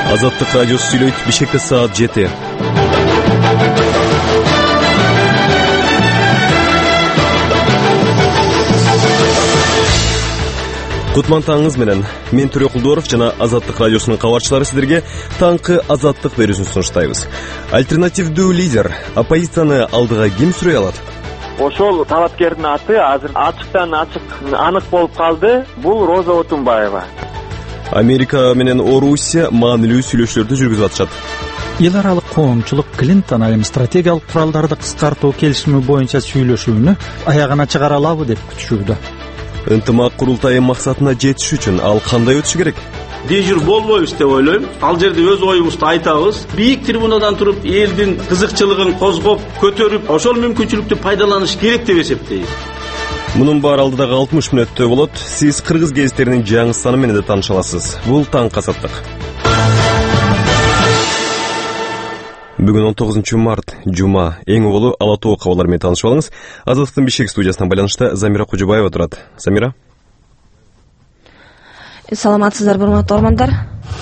Азаттык радиосу сүйлөйт. Бишкекте саат 7. Кутман таңыңыз менен. Мен Төрө Кулдоров жана Азаттык радиосунун кабарчылары сиздерге таңкы азаттык берүүсүн сунуштайбыз. Альтернативдүү лидер оппозицияны алдыга ким сүрөй алат? Ошол талапкердин аты азыр ачыктан ачык анык болуп калды. Бул Роза Отунбаева. Америка менен Орусия маанилүү сүйлөшүүлөрдү жүргүзүп атышат. Эл аралык коомчулук Клинтон айым стратегиялык куралдарды кыскартуу келишими боюнча сүйлөшүүнү аягына чыгара алабы деп күтүшүүдө. Ынтымак курултайы максатына жетиш үчүн ал кандай өтүшү керек? Дежур болбойбуз деп ойлойм. Ал жерде өз оюбузду айтабыз. Бийик трибунадан туруп элдин кызыкчылыгын козгоп, көтөрүп, ошол мүмкүнчүлүктү пайдаланыш керек деп эсептейм. Мунун баары алдыдагы 60 мүнөттө болот. Сиз кыргыз гезиттеринин жаңы саны менен да тааныша аласыз. Бул таңкы азаттык. Бүгүн 19 март, жума. Эң угулу Ала Тоо кабарлары менен таанышып алыңыз. Азаттыктын Бишкек студиясынан байланышта Замира Кужубаева турат. Замира. Саламатсыздарбы, урматтуу угармандар.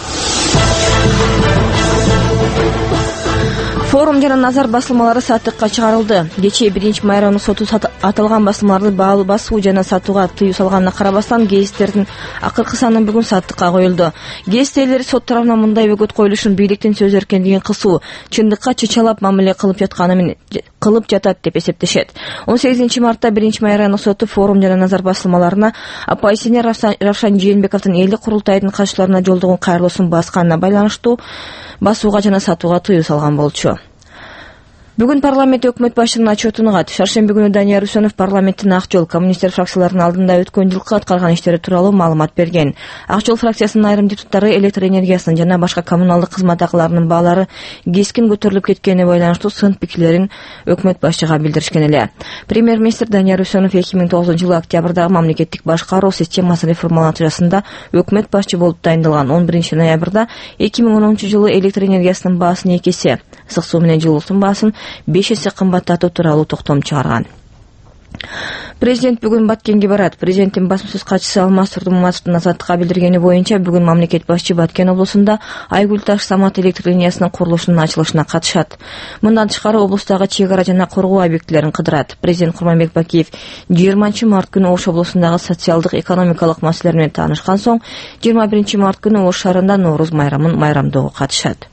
Форум жана назар басылмалары саттыкка чыгарылды. Кечээ 1-майрамдын соту аталган басылмаларды баалуу басуу жана сатууга тыюу салганына карабастан гезиттердин акыркы саны бүгүн саттыкка коюлду. Гезиттегилер сот тарабынан мындай бөгөт коюлушун бийликтин сөз эркиндигин кысуу, чындыкка чычалап мамиле кылып жатат деп эсептешет. 18 мартта 1-майрамдын соту форум жана назар басылмаларына оппозиционер Равшан Жээнбековдун элдик курултайдын катчыларына жолдогон кайрылуусун басканына байланыштуу басууга жана сатууга тыюу салган болчу. Бүгүн парламент өкмөт башчынын отчетун угат. Шаршемби күнү Данияр Үсөнов парламенттин Ак Жол коммунисттер фракцияларынын алдында өткөн жылкы аткарган иштери тууралуу маалымат берген. Ак Жол фракциясынын айрым депутаттары электр энергиясынын жана башка коммуналдык кызмат акыларынын баалары кескин көтөрүлүп кеткенине байланыштуу сын пикирлерин өкмөт башчыга билдиришкен эле. Премьер-министр Данияр Үсөнов 2009-жылы октябрдагы мамлекеттик башкаруу системасын реформалоо натыйжасында өкмөт башчы болуп дайындалган. 11-ноябрда 2010-жылы электр энергиясынын баасын 2 эсе, ысык суу менен жылуусунун баасын 5 эсе кымбаттатуу тууралуу токтом чыгарган. Президент бүгүн Баткенге барат. Президенттин басма сөз катчысы Алмаз Турдуматовдун Азаттыкка билдиргени боюнча бүгүн мамлекет башчы Баткен облусунда Айгүл Таш Самат электр линиясынын курулушунун ачылышына катышат. Мындан тышкары облустагы чек ара жана коргоо объектилерин кыдырат. Президент Курманбек Бакиев 20 март күнү Ош облусундагы социалдык экономикалык маселелер менен таанышкан соң 21 март күнү Ош шаарында Нооруз майрамын майрамдоого катышат.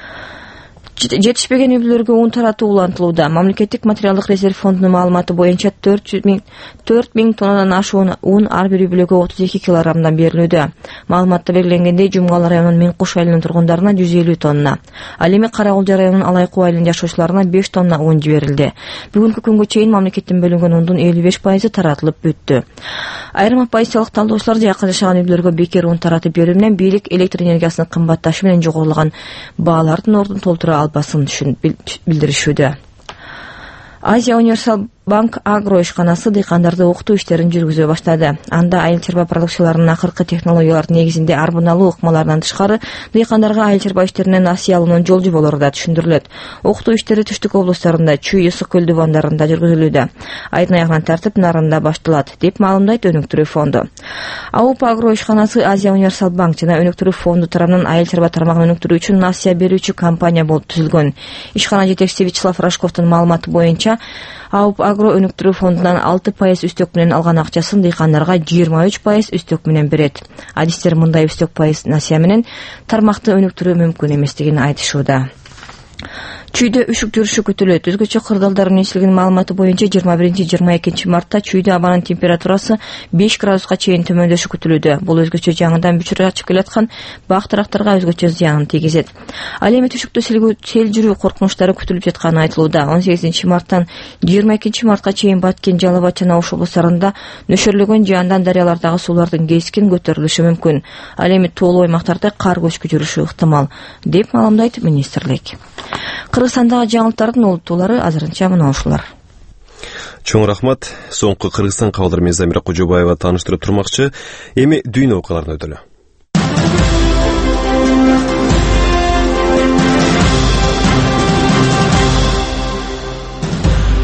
Жетишпеген үй-бүлөлөргө ун таратуу улантылууда. Мамлекеттик материалдык резерв фондунун маалыматы боюнча 4 миң тоннадан ашуун ун ар бир үй-бүлөгө 32 килограммдан берилүүдө. Маалыматта белгиленгендей, Жумгал районунун Меңкуш айылынын тургундарына 150 тонна, ал эми Карагулжа районунун Алайкуу айылынын жашоочуларына 5 тонна ун жиберилди. Бүгүнкү күнгө чейин мамлекеттен бөлүнгөн ундун 55% таратылып бүттү. Айрым оппозициялык талдоочулар жакын жашаган үй-бүлөлөргө бекер ун таратып берүү менен бийлик электр энергиясынын кымбатташы менен жогорулган баалардын ордун толтура албасын билдиришүүдө. Азия Универсал Банк Агро ишканасы дыйкандарды окутуу иштерин жүргүзө баштады. Анда айыл чарба продукцияларынын акыркы технологиялардын негизинде арбыналуу ыкмалардан тышкары дыйкандарга айыл чарба иштеринен насыя алуунун жол жоболору да түшүндүрүлөт. Окутуу иштери Түштүк облустарында, Чүй, Ысык көл дубандарында жүргүзүлүүдө. Айдын аягынан тартып Нарында башталат, деп маалымдайт Өнүктүрүү фонду. АУП Агро ишканасы Азия Универсал Банк жана Өнүктүрүү фонду тарабынан айыл чарба тармагын өнүктүрүү үчүн насыя берүүчү компания болуп түзүлгөн. Ишкана жетекчиси Вячеслав Рожковдун маалыматы боюнча АУП Агро Өнүктүрүү фондунан 6% үстөк менен алган акчасын дыйкандарга 23% үстөк менен берет. Адистер мындай үстөк пайыз насыя менен тармакты өнүктүрүү мүмкүн эместигин айтышууда. Чүйдө үшүк жүрүшү күтүлөт. Өзгөчө кырдаалдар министрлигинин маалыматы боюнча 21-22 мартта Чүйдө абанын температурасы 5 градуска чейин төмөндөшү күтүлүүдө. Бул өзгөчө жаңыдан бүчүрө ачып келаткан бак тарактарга өзгөчө зыянын тийгизет. Ал эми түшүктө сел жүрүү коркунучтары күтүлүп жатканы айтылууда. 18 марттан 22 мартка чейин Баткен, Жалал Абад жана Ош облустарында нөшөрлөгөн жаандан дарыялардагы суулардын кескин көтөрүлүшү мүмкүн. Ал эми тоолуу аймактарда кар көчкү жүрүшү ыктымал, деп маалымдайт министрлик. Кыргызстандагы жаңылыктардын олуттуулары азырынча мына ушулар. Чоң рахмат. Соңку Кыргызстан кабарлары менен Замира Кужубаева тааныштырып турмакчы. Эми дүйнө окуяларына өтөлү.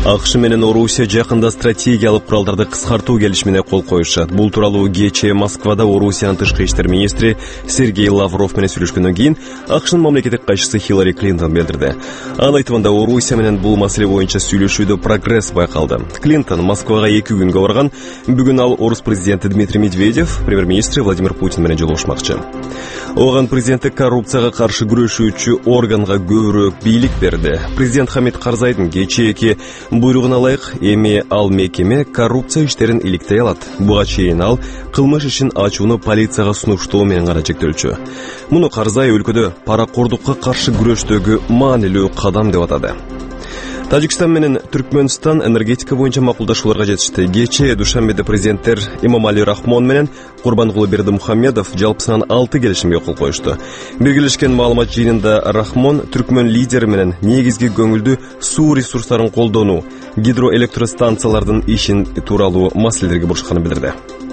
АКШ менен Орусия жакында стратегиялык куралдарды кыскартуу келишимине кол коюшат. Бул тууралуу кечээ Москвада Орусиянын тышкы иштер министри Сергей Лавров менен сүйлөшкөндөн кийин АКШнын мамлекеттик кайшысы Хиллари Клинтон билдирди. Анын айтымында Орусия менен бул маселе боюнча сүйлөшүүдө прогресс байкалды. Клинтон Москвага 2 күнгө барган. Бүгүн ал орус президенти Дмитрий Медведев, премьер-министри Владимир Путин менен жолугушмакчы. Оган президенттик коррупцияга каршы күрөшүүчү органга көбүрөөк бийлик берди. Президент Хамид Карзайдын кечээки буйругуна ылайык эми ал мекеме коррупция иштерин иликтей алат. Буга чейин ал кылмыш ишин ачууну полицияга сунуштоо менен гана чектелчү. Муну Карзай өлкөдө паракордукка каршы күрөштөгү маанилүү кадам деп атады. Тажикстан менен Түркмөнстан энергетика боюнча макулдашууларга жетишти. Кечээ Душанбеде президенттер Эмомали Рахмон менен Курбангулы Бердимухамедов жалпысынан 6 келишимге кол коюшту. Белгилешкен маалымат жыйынында Рахмон Түркмөн лидери менен негизги көңүлдүү суу ресурстарын колдонуу, гидроэлектростанциялардын ишин тууралуу маселелерге бурушканын билдирди.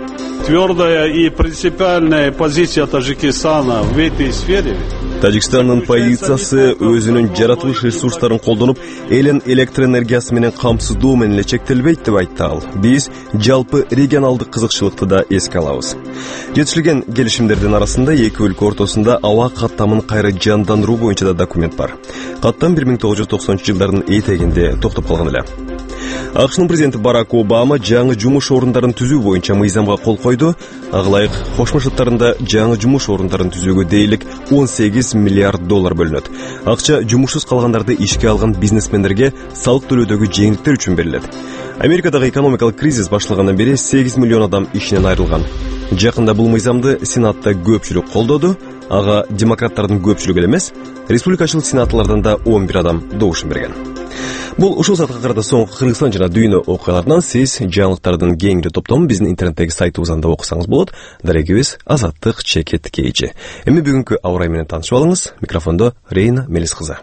Твердая и принципиальная позиция Таджикистана в этой сфере. Тажикстандын позициясы өзүнүн жаратылыш ресурстарын колдонуп, элин электр энергиясы менен камсыздоо менен эле чектелбейт деп айтты ал. Биз жалпы регионалдык кызыкчылыкты да эске алабыз. Жетишилген келишимдердин арасында эки өлкө ортосунда аба каттамын кайра жандандыруу боюнча да документ бар. Каттам 1990-жылдардын этегинде токтоп калган эле. АКШнын президенти Барак Обама жаңы жумуш орундарын түзүү боюнча мыйзамга кол койду. Ага ылайык Кошмо Штаттарында жаңы жумуш орундарын түзүүгө дейлик $18 миллиард бөлүнөт. Акча жумушсуз калгандарды ишке алган бизнесмендерге салык төлөөдөгү жеңилдиктер үчүн берилет. Америкадагы экономикалык кризис башталгандан бери 8 миллион адам ишинен айрылган. Жакында бул мыйзамды Сенатта көпчүлүк колдоду. Ага демократтардын көпчүлүгү эмес, республикачылык сенаторлордон да 11 адам добуш берген. Бул ушул саатка карата соңку Кыргызстан жана дүйнө окуяларынан сиз жаңылыктардын кеңири топтомун биздин интернеттеги сайтыбыздан да окусаңыз болот. Дарегибиз Азаттык Чекет Кейчи. Эми бүгүнкү аба ырайы менен таанышып алыңыз. Микрофондо Рейна Мелис кызы.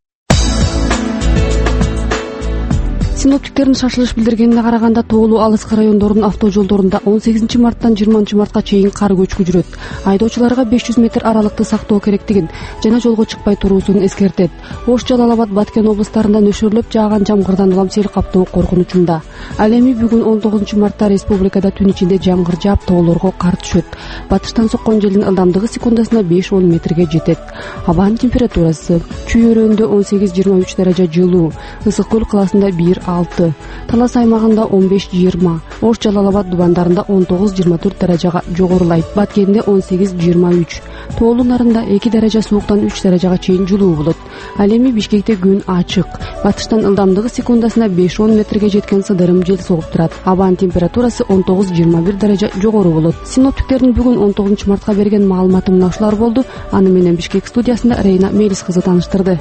Синоптиктердин шашылыш билдиргенине караганда тоолуу алыскы райондордун автожолдорунда 18 марттан 20 мартка чейин кар көчкү жүрөт. Айдоочуларга 500 метр аралыкты сактоо керектигин жана жолго чыкпай туруусун эскертет. Ош, Жалал Абад, Баткен облустарында нөшөрлөп жааган жамгырдан улам сел каптоо коркунучунда. Ал эми бүгүн 19 мартта республикада түн ичинде жамгыр жаап тоолорго кар түшөт. Батыштан соккон желдин ылдамдыгы секундасына 5-10 метрге жетет. Абанын температурасы Чүй-Өрөндө 18-23 даража жылуу, Ысык Көл каласында 1-6, Талас аймагында 15-20, Ош, Жалал Абад дубандарында 19-24 даражага жогорулайт. Баткенде 18-23, Тоолуу Нарында 2 даража сууктан 3 даражага чейин жылуу болот. Ал эми Бишкекте күн ачык. Батыштан ылдамдыгы секундасына 5-10 метрге жеткен сыдырым жел согуп турат. Абанын температурасы 19-21 даража жогору болот. Синоптиктердин бүгүн 19 мартка берген маалыматы мына ушулар болду. Аны менен Бишкек студиясында Рейна Мелис кызы тааныштырды.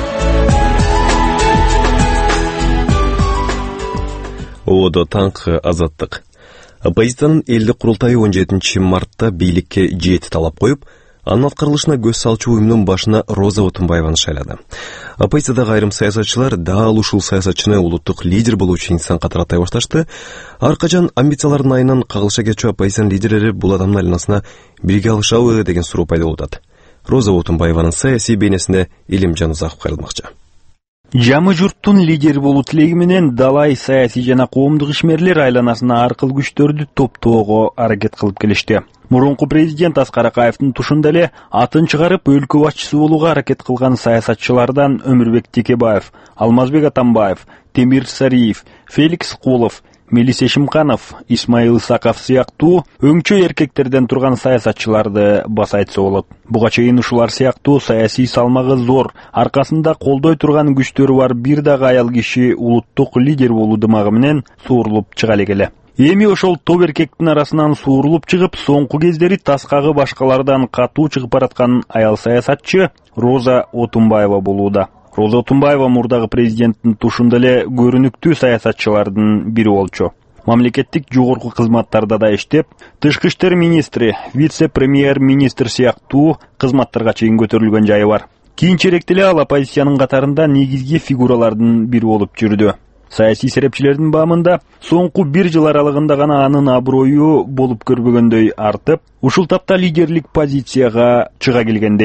Одо таңкы Азаттык. Оппозициянын элдик курултайы 17 мартта бийликке жети талап коюп, анын аткарылышына көз салчу уюмдун башына Роза Отунбаеваны шайлады. Оппозициядагы айрым саясатчылар дал ушул саясатчыны улуттук лидер болуучу инсан катары атай башташты. Ар качан амбициялардын айынан кагылыша кетчү оппозициянын лидерлери бул адамдын айланасына бирге алышабы деген суроо пайда болуп атат. Роза Отунбаеванын саясий бейнесине Илимжан Узаков кайрылмакчы. Жамы журттун лидер болуу тилеги менен далай саясий жана коомдук ишмерлер айланасына аркыл күчтөрдү топтоого аракет кылып келишти. Мурунку президент Аскар Акаевдин тушунда эле атын чыгарып өлкө башчысы болууга аракет кылган саясатчылардан Өмүрбек Текебаев, Алмазбек Атамбаев, Темир Сариев, Феликс Кулов, Мелис Эшимканов, Исмаил Исаков сыяктуу өңчө эркектерден турган саясатчыларды баса айтса болот. Буга чейин ушулар сыяктуу саясий салмагы зор, аркасында колдой турган күчтөрү бар бир дагы аял киши улуттук лидер болуу дымагы менен суурулуп чыга элек. Эми ошол топ эркектин арасынан суурулуп чыгып, соңку кездери таскагы башкалардан катуу чыгып бараткан аял саясатчы Роза Отунбаева болууда. Роза Отунбаева мурдагы президенттин тушунда эле көрүнүктүү саясатчылардын бири болчу. Мамлекеттик жогорку кызматтарда да иштеп, тышкы иштер министри, вице-премьер-министр сыяктуу кызматтарга чейин көтөрүлгөн жайы бар. Кийинчерээк эле ал оппозициянын катарында негизги фигуралардын бири болуп жүрдү. Саясий серепчилердин баамында соңку 1 жыл аралыгында гана анын аброю болуп көрбөгөндөй артып, ушул тапта лидерлик позицияга чыга келгендей.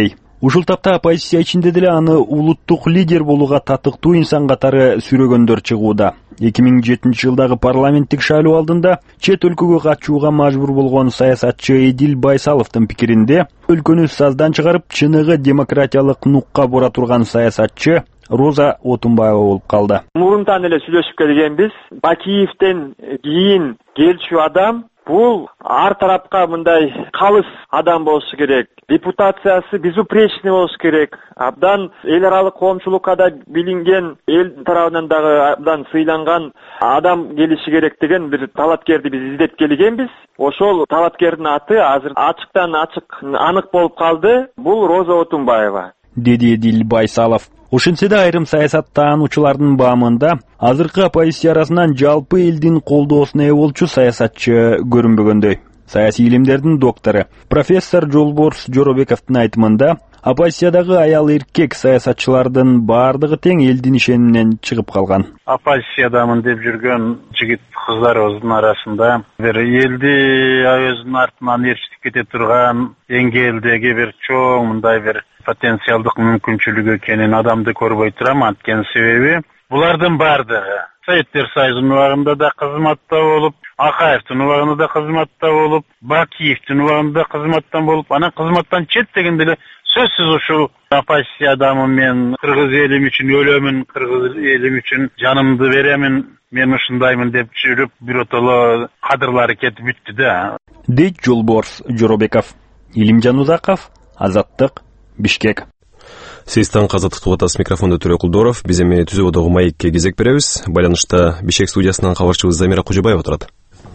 Ушул тапта оппозиция ичинде деле аны улуттук лидер болууга татыктуу инсан катары сүрөгөндөр чыгууда. 2007 жылдагы парламенттик шайлоо алдында чет өлкөгө качууга мажбур болгон саясатчы Эдил Байсаловдун пикиринде өлкөнү саздан чыгарып чыныгы демократиялык нукка бура турган саясатчы Роза Отунбаева болуп калды. Мурунтан эле сүйлөшүп келгенбиз. Бакиевден кийин келчү адам бул ар тарапка мындай калыс адам болушу керек. Репутациясы безупречный болушу керек. Абдан эл аралык коомчулукка да билинген, эл тарабынан дагы абдан сыйланган адам келиши керек деген бир талапкерди биз издеп келгенбиз. Ошол талапкердин аты азыр ачыктан ачык анык болуп калды. Бул Роза Отунбаева, деди Эдил Байсалов. Ошентсе да айрым саясаттаануучулардын баамында азыркы оппозиция арасынан жалпы элдин колдоосуна ээ болчу саясатчы көрүнбөгөндөй. Саясий илимдердин доктору профессор Жолборс Жоробековдун айтымында оппозициядагы аял эркек саясатчылардын баардыгы тең элдин ишениминен чыгып калган. Оппозициядамын деп жүргөн жигит кыздарыбыздын арасында бир элди өзүнүн артынан ээрчитип кете турган деңгээлдеги бир чоң мындай бир потенциалдык мүмкүнчүлүгү экенин адамды көрбөй турам. Анткени себеби булардын баардыгы Советтер Союзунун убагында да кызматта болуп, Акаевдин убагында да кызматта болуп, Бакиевдин убагында да кызматтан болуп, анан кызматтан четтегенде эле сөзсүз ушул оппозиция адамы мен кыргыз элим үчүн өлөмүн, кыргыз элим үчүн жанымды беремин, мен ушундаймын деп жүрүп биротоло кадырлары кетип бүттү да. Дейт Жолборс Жоробеков. Илимжан Узаков, Азаттык, Бишкек. Сейстан Казаттык Тугатас микрофонду Төрө Кулдоров. Биз эми Түзөбөдөгү маекке кезек беребиз. Байланышта Бишкек студиясынан кабарчыбыз Замира Кожобаева турат.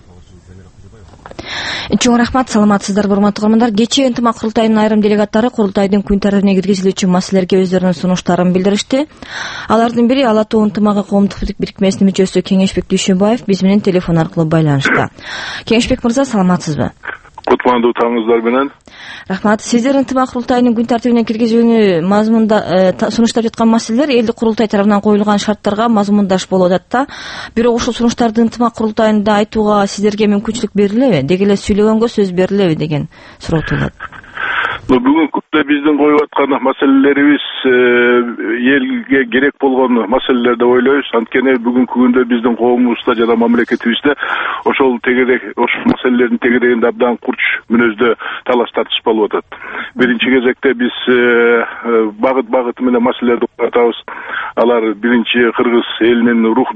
Чоң рахмат, саламатсыздарбы урматтуу көрөрмандар. Кечээ ынтымак курултайынын айрым делегаттары курултайдын күн тартибине киргизилүүчү маселелерге өздөрүнүн сунуштарын билдиришти. Алардын бири Ала Тоо ынтымагы коомдук бирикмесинин мүчөсү Кеңешбек Дүйшөнбаев биз менен телефон аркылуу байланышта. Кеңешбек мырза, саламатсызбы? Кутмандуу таңыңыздар менен. Рахмат. Сиздер ынтымак курултайынын күн тартибине киргизүүнү мазмунда сунуштап жаткан маселелер элдик курултай тарабынан коюлган шарттарга мазмундаш болуп атат да. Бирок ушул сунуштарды ынтымак курултайында айтууга сиздерге мүмкүнчүлүк берилеби? Деги эле сүйлөгөнгө сөз берилеби деген суроо туулат. Бүгүнкү күндө биздин коюп аткан маселелерибиз элге керек болгон маселелер деп ойлойбуз. Анткени бүгүнкү күндө биздин коомубузда жана мамлекетибизде ошол маселелердин тегерегинде абдан курч мүнөздө талаш тартыш болуп атат. Биринчи кезекте биз багыт менен маселелерди коюп атабыз. Алар биринчи кыргыз элинин рух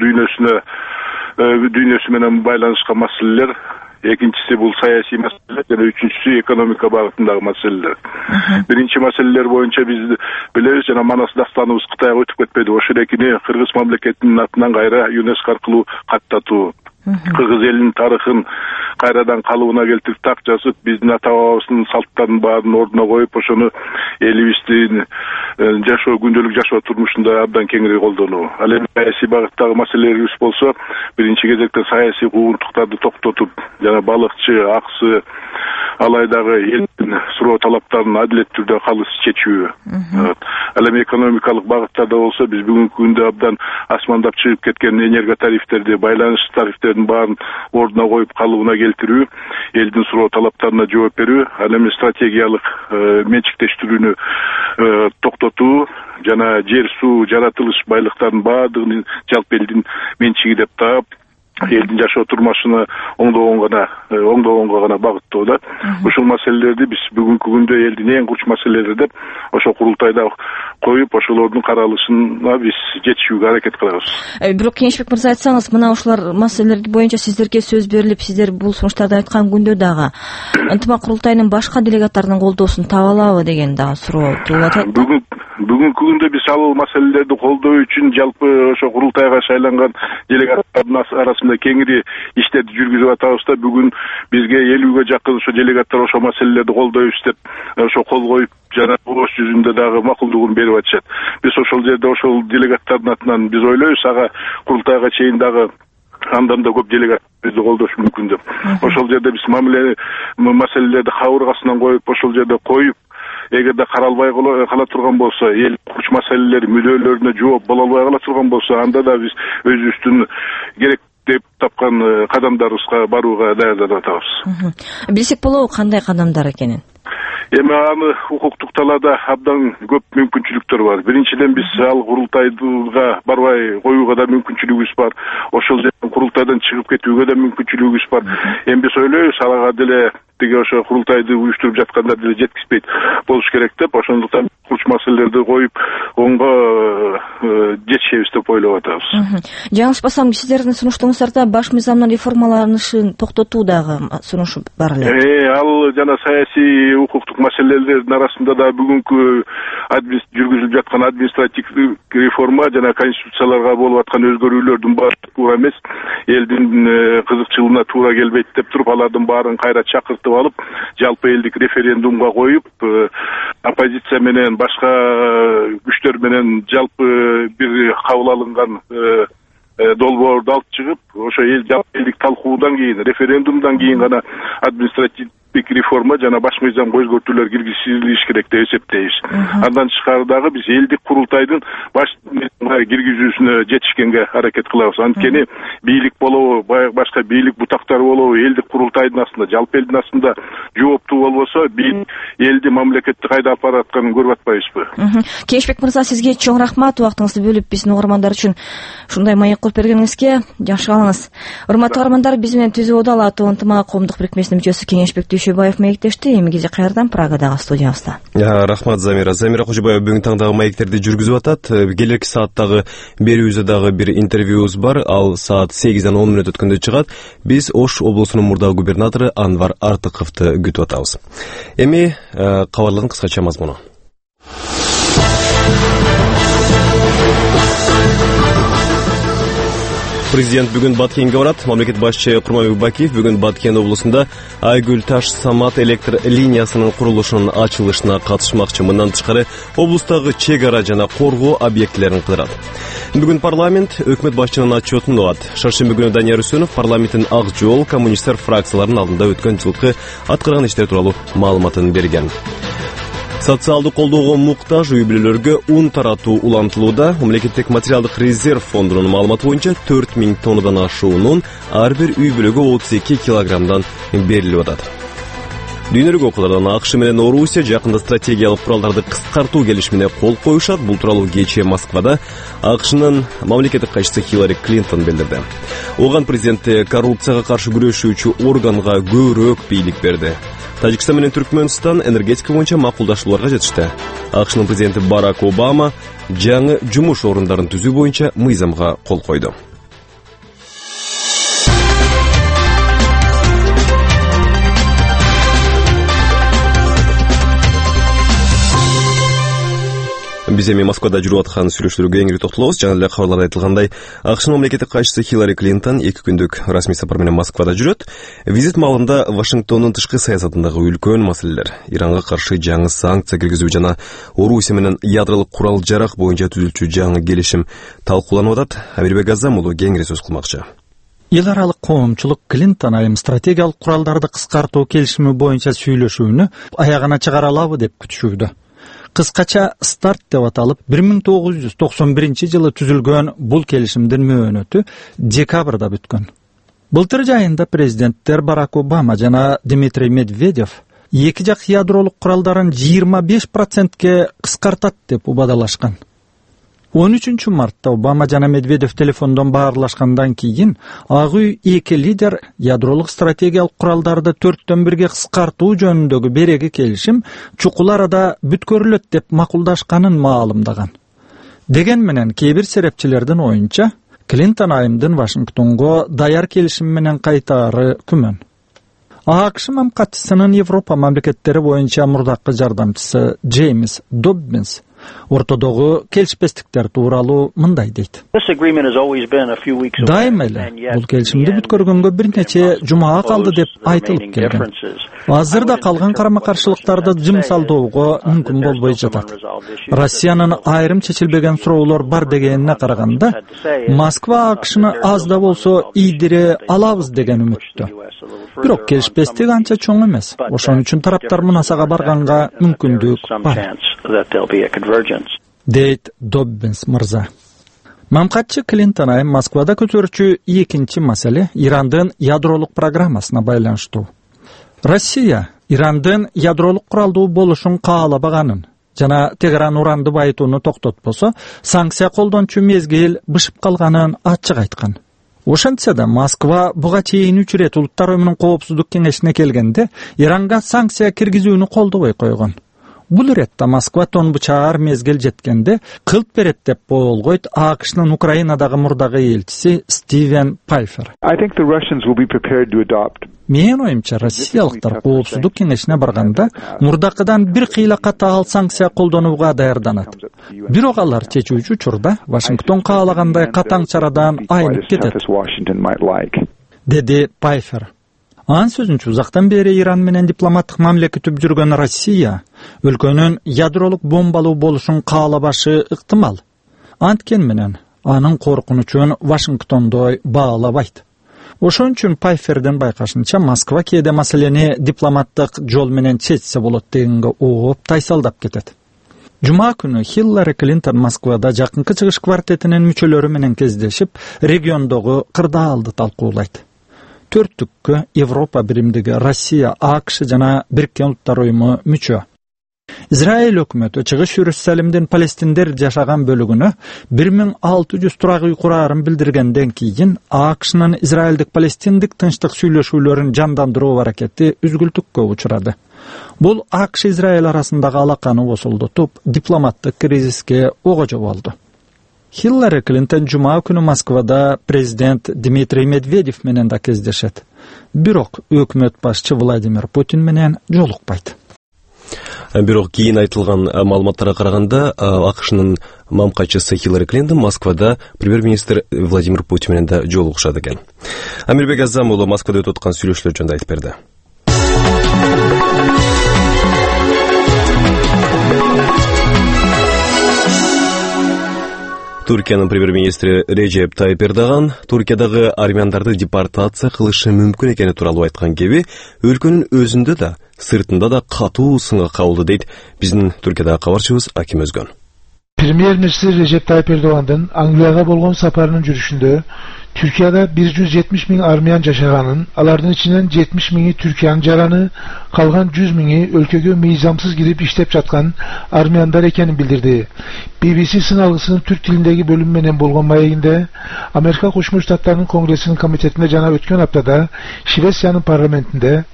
дүйнөсү менен байланышкан маселелер. Экинчиси бул саясий маселелер жана үчүнчүсү экономика багытындагы маселелер. Биринчи маселелер боюнча биз билебиз, жана манас дастаныбыз Кытайга өтүп кетпеди. Ошол экини кыргыз мамлекетинин атынан кайра ЮНЕСКО аркылуу каттатуу. Кыргыз элинин тарыхын кайрадан калыбына келтирип так жазып, биздин ата бабабыздын салттарын баарын ордуна коюп, ошону элибиздин күндөлүк жашоо турмушунда абдан кеңири колдонуу. Ал эми саясий багыттагы маселелерибиз болсо, биринчи кезекте саясий куугунтуктарды токтотуп, жана балыкчы, аксы, алайдагы элдин суроо талаптарын адилет түрдө калыс чечүү. Ал эми экономикалык багыттарда болсо, биз бүгүнкү күндө абдан асмандап чыгып кеткен энерго тарифтерди, байланыш тарифтердин баарын ордуна коюп калыбына келтирүү, элдин суроо талаптарына жооп берүү, ал эми стратегиялык менчиктештирүүнү токтотуу жана жер суу жаратылыш байлыктарынын баардыгын жалпы элдин менчиги деп таап, элдин жашоо турмушуна оңдогонго гана багыттоо да. Ушул маселелерди биз бүгүнкү күндө элдин эң курч маселелери деп ошо курултайда коюп, ошолордун каралышына биз жетишүүгө аракет кылабыз. Бирок Кеңешбек мырза, айтсаңыз, мына ушулар маселелер боюнча сиздерге сөз берилип, сиздер бул сунуштарды айткан күндө дагы ынтымак курултайынын башка делегаттарынын колдоосун таба алабы деген дагы суроо туулап атат. Бүгүнкү күндө биз ал маселелерди колдоо үчүн жалпы ошо курултайга шайланган делегаттардын арасында кеңири иштерди жүргүзүп атабыз да. Бүгүн бизге 50ге жакын ошо делегаттар ошо маселелерди колдойбуз деп ошо кол коюп, жана ош жүзүндө дагы макулдугун берип атышат. Биз ошол жерде ошол делегаттардын атынан биз ойлойбуз, ага курултайга чейин дагы андан да көп делегат бизди колдош мүмкүн деп. Ошол жерде биз маселелерди кабыргасынан коюп, ошол жерде коюп, эгерде каралбай кала турган болсо, эл курч маселелер мүдөлөрүнө жооп боло албай кала турган болсо, анда да биз өзүбүздүн керек деп тапкан кадамдарыбызга барууга даярданып атабыз. Билсек болобу кандай кадамдар экенин? Эми аны укуктук талаада абдан көп мүмкүнчүлүктөр бар. Биринчиден биз ал курултайга барбай коюуга да мүмкүнчүлүгүбүз бар. Ошол жерден курултайдан чыгып кетүүгө да мүмкүнчүлүгүбүз бар. Эми биз ойлойбуз алага деле тиги ошо курултайды уюштуруп жаткандар деле жеткизбейт болуш керек деп, ошондуктан курч маселелерди коюп оңго жетишебиз деп ойлоп атабыз. Жаңылышпасам, сиздердин сунуштуңуздарда баш мыйзамдын реформаланышын токтотуу дагы сунуш бар эле. Ал жана саясий укуктук маселелердин арасында да бүгүнкү жүргүзүлүп жаткан административдик реформа жана конституцияларга болуп аткан өзгөрүүлөрдүн баары туура эмес, элдин кызыкчылыгына туура келбейт деп туруп, алардын баарын кайра чакыртып алып, жалпы элдик референдумга коюп, оппозиция менен башка күчтөр менен жалпы бир кабыл алынган долбоорду алып чыгып, ошо элдик талкуудан кийин, референдумдан кийин гана административдик реформа жана баш мыйзамга өзгөртүүлөр киргизилиш керек деп эсептейбиз. Андан тышкары дагы биз элдик курултайдын баш мыйзамга киргизүүсүнө жетишкенге аракет кылабыз. Анткени бийлик болобу, башка бийлик бутактары болобу, элдик курултайдын астында, жалпы элдин астында жооптуу болбосо, бийлик элди, мамлекетти кайда алып баратканын көрүп атпайбызбы? Кенешбек мырза, сизге чоң рахмат, убактыңызды бөлүп биздин угармандар үчүн ушундай маек кылып бергениңизге. Жакшы калыңыз. Урматтуу угармандар, биз менен Түзүү Оодал АТО ынтымак коомдук бирикмесинин мүчөсү Кенешбек Дүйшөбаев маектешти. Эми кезде кайрадан Прагадагы студиябызда. Рахмат Замира. Замира Кожобаева бүгүн таңдагы маектерди жүргүзүп атат. Келерки сааттагы берүүбүздө дагы бир интервьюбуз бар. Ал саат 8-ден 10 мүнөт өткөндө чыгат. Биз Ош облусунун мурдагы губернатору Анвар Артыковду күтүп атабыз. Эми кабарлардын кыскача мазмуну. Президент бүгүн Баткенге барат. Мамлекет башчысы Курманбек Бакиев бүгүн Баткен облусунда Айгүл Таш Самат электр линиясынын курулушунун ачылышына катышмакчы. Мындан тышкары облустагы чек ара жана коргоо объектилерин кыдырат. Бүгүн парламент өкмөт башчынын отчетун угат. Шаршемби күнү Данияр Үсөнов парламенттин Ак жол коммунисттер фракцияларынын алдында өткөн жылкы аткарган иштер тууралуу маалыматын берген. Социалдык колдоого муктаж үй бүлөлөргө ун таратуу улантылууда. Мамлекеттик материалдык резерв фондунун маалыматы боюнча 4000 тоннадан ашуунун ар бир үй бүлөгө 32 килограммдан берилип атат. Дүйнөлүк окуулардан АКШ менен Орусия жакында стратегиялык куралдарды кыскартуу келишимине кол коюшат. Бул тууралуу кечээ Москвада АКШнын мамлекеттик катчысы Хиллари Клинтон билдирди. Оган президенти коррупцияга каршы күрөшүүчү органга көбүрөөк бийлик берди. Тажикстан менен Түркмөнстан энергетика боюнча макулдашууларга жетишти. АКШнын президенти Барак Обама жаңы жумуш орундарын түзүү боюнча мыйзамга кол койду. Биз эми Москвада жүрүп аткан сүйлөшүүлөргө кеңири токтолобуз. Жана эле кабарларда айтылгандай, АКШнын мамлекеттик катчысы Хиллари Клинтон 2 күндүк расмий сапар менен Москвада жүрөт. Визит маалында Вашингтондун тышкы саясатындагы үлкөн маселелер, Иранга каршы жаңы санкция киргизүү жана Орусия менен ядролук курал жарак боюнча түзүлчү жаңы келишим талкууланып атат. Амирбек Азам уулу кеңири сөз кылмакчы. Эл аралык коомчулук Клинтон айым стратегиялык куралдарды кыскартуу келишими боюнча сүйлөшүүнү аягына чыгара алабы деп күтүшүүдө. Кыскача старт деп аталып 1991 жылы түзүлгөн бул келишимдин мөөнөтү декабрда бүткөн. Былтыр жайында президенттер Барак Обама жана Дмитрий Медведев эки жак ядролук куралдарын 25%ке кыскартат деп убадалашкан. 13 мартта Обама жана Медведев телефондон баарлашкандан кийин Ак үй эки лидер ядролук стратегиялык куралдарды 4-1-ге кыскартуу жөнүндөгү береги келишим чукул арада бүткөрүлөт деп макулдашканын маалымдаган. Деген менен кээ бир серепчилердин оюнча Клинтон айымдын Вашингтонго даяр келишим менен кайтаары күмөн. АКШ мамкатчысынын Европа мамлекеттери боюнча мурдакы жардамчысы Джеймс Доббинс ортодогу келишпестиктер тууралуу мындай дейт. Дайыма эле бул келишимди бүткөргөнгө бир нече жумага калды деп айтылып келген. Азырда калган карама-каршылыктарды жымсалдоого мүмкүн болбой жатат. Россиянын айрым чечилбеген суроолор бар дегенине караганда, Москва АКШны аз да болсо ийдире алабыз деген үмүттө. Бирок келишпестик анча чоң эмес. Ошон үчүн тараптар мунасага барганга мүмкүндүк бар, дейт Доббинс мырза. Мамкатчы Клинтон айым Москвада көтөрүүчү экинчи маселе Ирандын ядролук программасына байланыштуу. Россия Irandын ядролук куралдуу болушун каалабаганын жана Тегеран уранды байытууну токтотпосо, санкция колдончу мезгил бышып калганын ачык айткан. Ошентсе да Москва буга чейин 3 рет Улуттар Уюмунун Коопсуздук кеңешине келгенде Иранга санкция киргизүүнү колдобой койгон. Бул иретте Москва тон бычаар мезгил жеткенде кылт берет деп болгойт АКШнын Украинадагы мурдагы элчиси Стивен Пайфер. Мен оюмча Россиялыктар Коопсуздук кеңешине барганда мурдакыдан бир кыйла катаал санкция колдонууга даярданат. Бирок алар чечүүчү учурда Вашингтон каалагандай катаң чарадан айнып кетет, деди Пайфер. Анын сөзүнчө узактан бери Иран менен дипломаттык мамиле күтүп жүргөн Россия өлкөнүн ядролук бомбалуу болушун каалабашы ыктымал. Анткен менен анын коркунучун Вашингтондой баалабайт. Ошон үчүн Пайфердин байкашынча Москва кээде маселени дипломаттык жол менен чечсе болот дегенге ооп тайсалдап кетет. Жума күнү Хиллари Клинтон Москвада жакынкы чыгыш квартетинин мүчөлөрү менен кездешип, региондогу кырдаалды талкуулайт. Төрттүккө Европа биримдиги Россия, АКШ жана Бириккен Улуттар Уюму мүчө. Израиль өкмөтү чыгыш Иерусалимдин палестиндер жашаган бөлүгүнө 1600 турак үй курарын билдиргенден кийин АКШнын Израилдик-палестиндик тынчтык сүйлөшүүлөрүн жандандыруу аракети үзгүлтүккө учурады. Бул АКШ Израиль арасындагы алаканы босолдотуп, дипломаттык кризиске огожо болду. Хиллари Клинтон жума күнү Москвада президент Дмитрий Медведев менен да кездешет. Бирок өкмөт башчы Владимир Путин менен жолукпайт. Бирок кийин айтылган маалыматтарга караганда, АКШнын мамкачысы Хиллари Клинтон Москвада премьер-министр Владимир Путин менен да жолугушат экен. Амирбек Азам уулу Москвада өтүп аткан сүйлөшүүлөр жөнүндө айтып берди. Түркиянын премьер-министри Режеп Тайып Эрдоган Түркиядагы армяндарды депортация кылышы мүмкүн экени тууралуу айткан кеби, өлкөнүн өзүндө да, сыртында да катуу сынга кабылды дейт биздин Түркиядагы кабарчыбыз Аким Өзгөн. Премьер-министр Режеп Тайып Эрдогандын Англияга болгон сапарынын жүрүшүндө Türkiye'de 170 bin Armyan yaşaganın, alardın içinden 70 bini Türkiye'nin jaranı, kalgan 100 bini ülkege meyzamsız girip işlep çatkan Armyanlar ekenin bildirdi. BBC sınavlısının Türk dilindeki bölünmenen bolgan mayayında, Amerika Koşmuş Ştatlarının Kongresinin komitetinde cana ötken haftada, Şvesya'nın parlamentinde,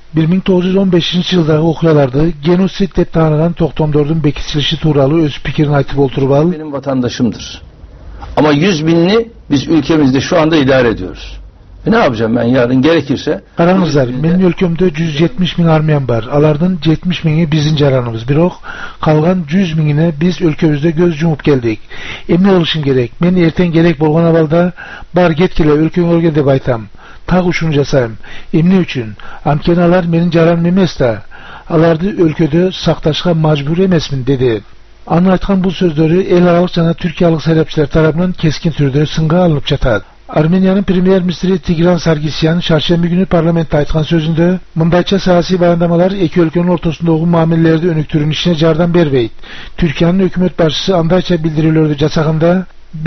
1915 yıldagi okuyalarda genosit dep tanınan Toktomdor'un bekisilişi tuğralı öz pikirini aytıp oturup al. Benim vatandaşımdır. Ama 100 binini biz ülkemizde şu anda idare ediyoruz. Ne yapacağım ben yarın gerekirse? Karanızlar, benim ülkemde 170 bin Armyan var. Alardan 70 bini bizim jaranımız. Birok, kalgan 100 binine biz ülkemizde göz yumup geldik. Emni oluşun gerek. Men erten gerek bolgan avalda bar getkile ülkemi örgende baytam. Ta uşunu jasayım. Emni üçün. Amkenalar menin jaranım emes da. Alardı ülkede saktaşka majbur emesmin dedi. Anlatkan bu sözleri el aralık jana Türkiyalık serapçılar tarafından keskin türde sınga alınıp çatat. Armeniyanın Premier-Ministri Tigran Sargisyan çarşamba günü parlamentte aytkan sözünde mındayça siyasi bayandamalar iki ülkenin ortasındaki muamelelerde önüktürün işine jardan berbeyt. Türkiye'nin hükümet başçısı andayça bildirilördü jasagında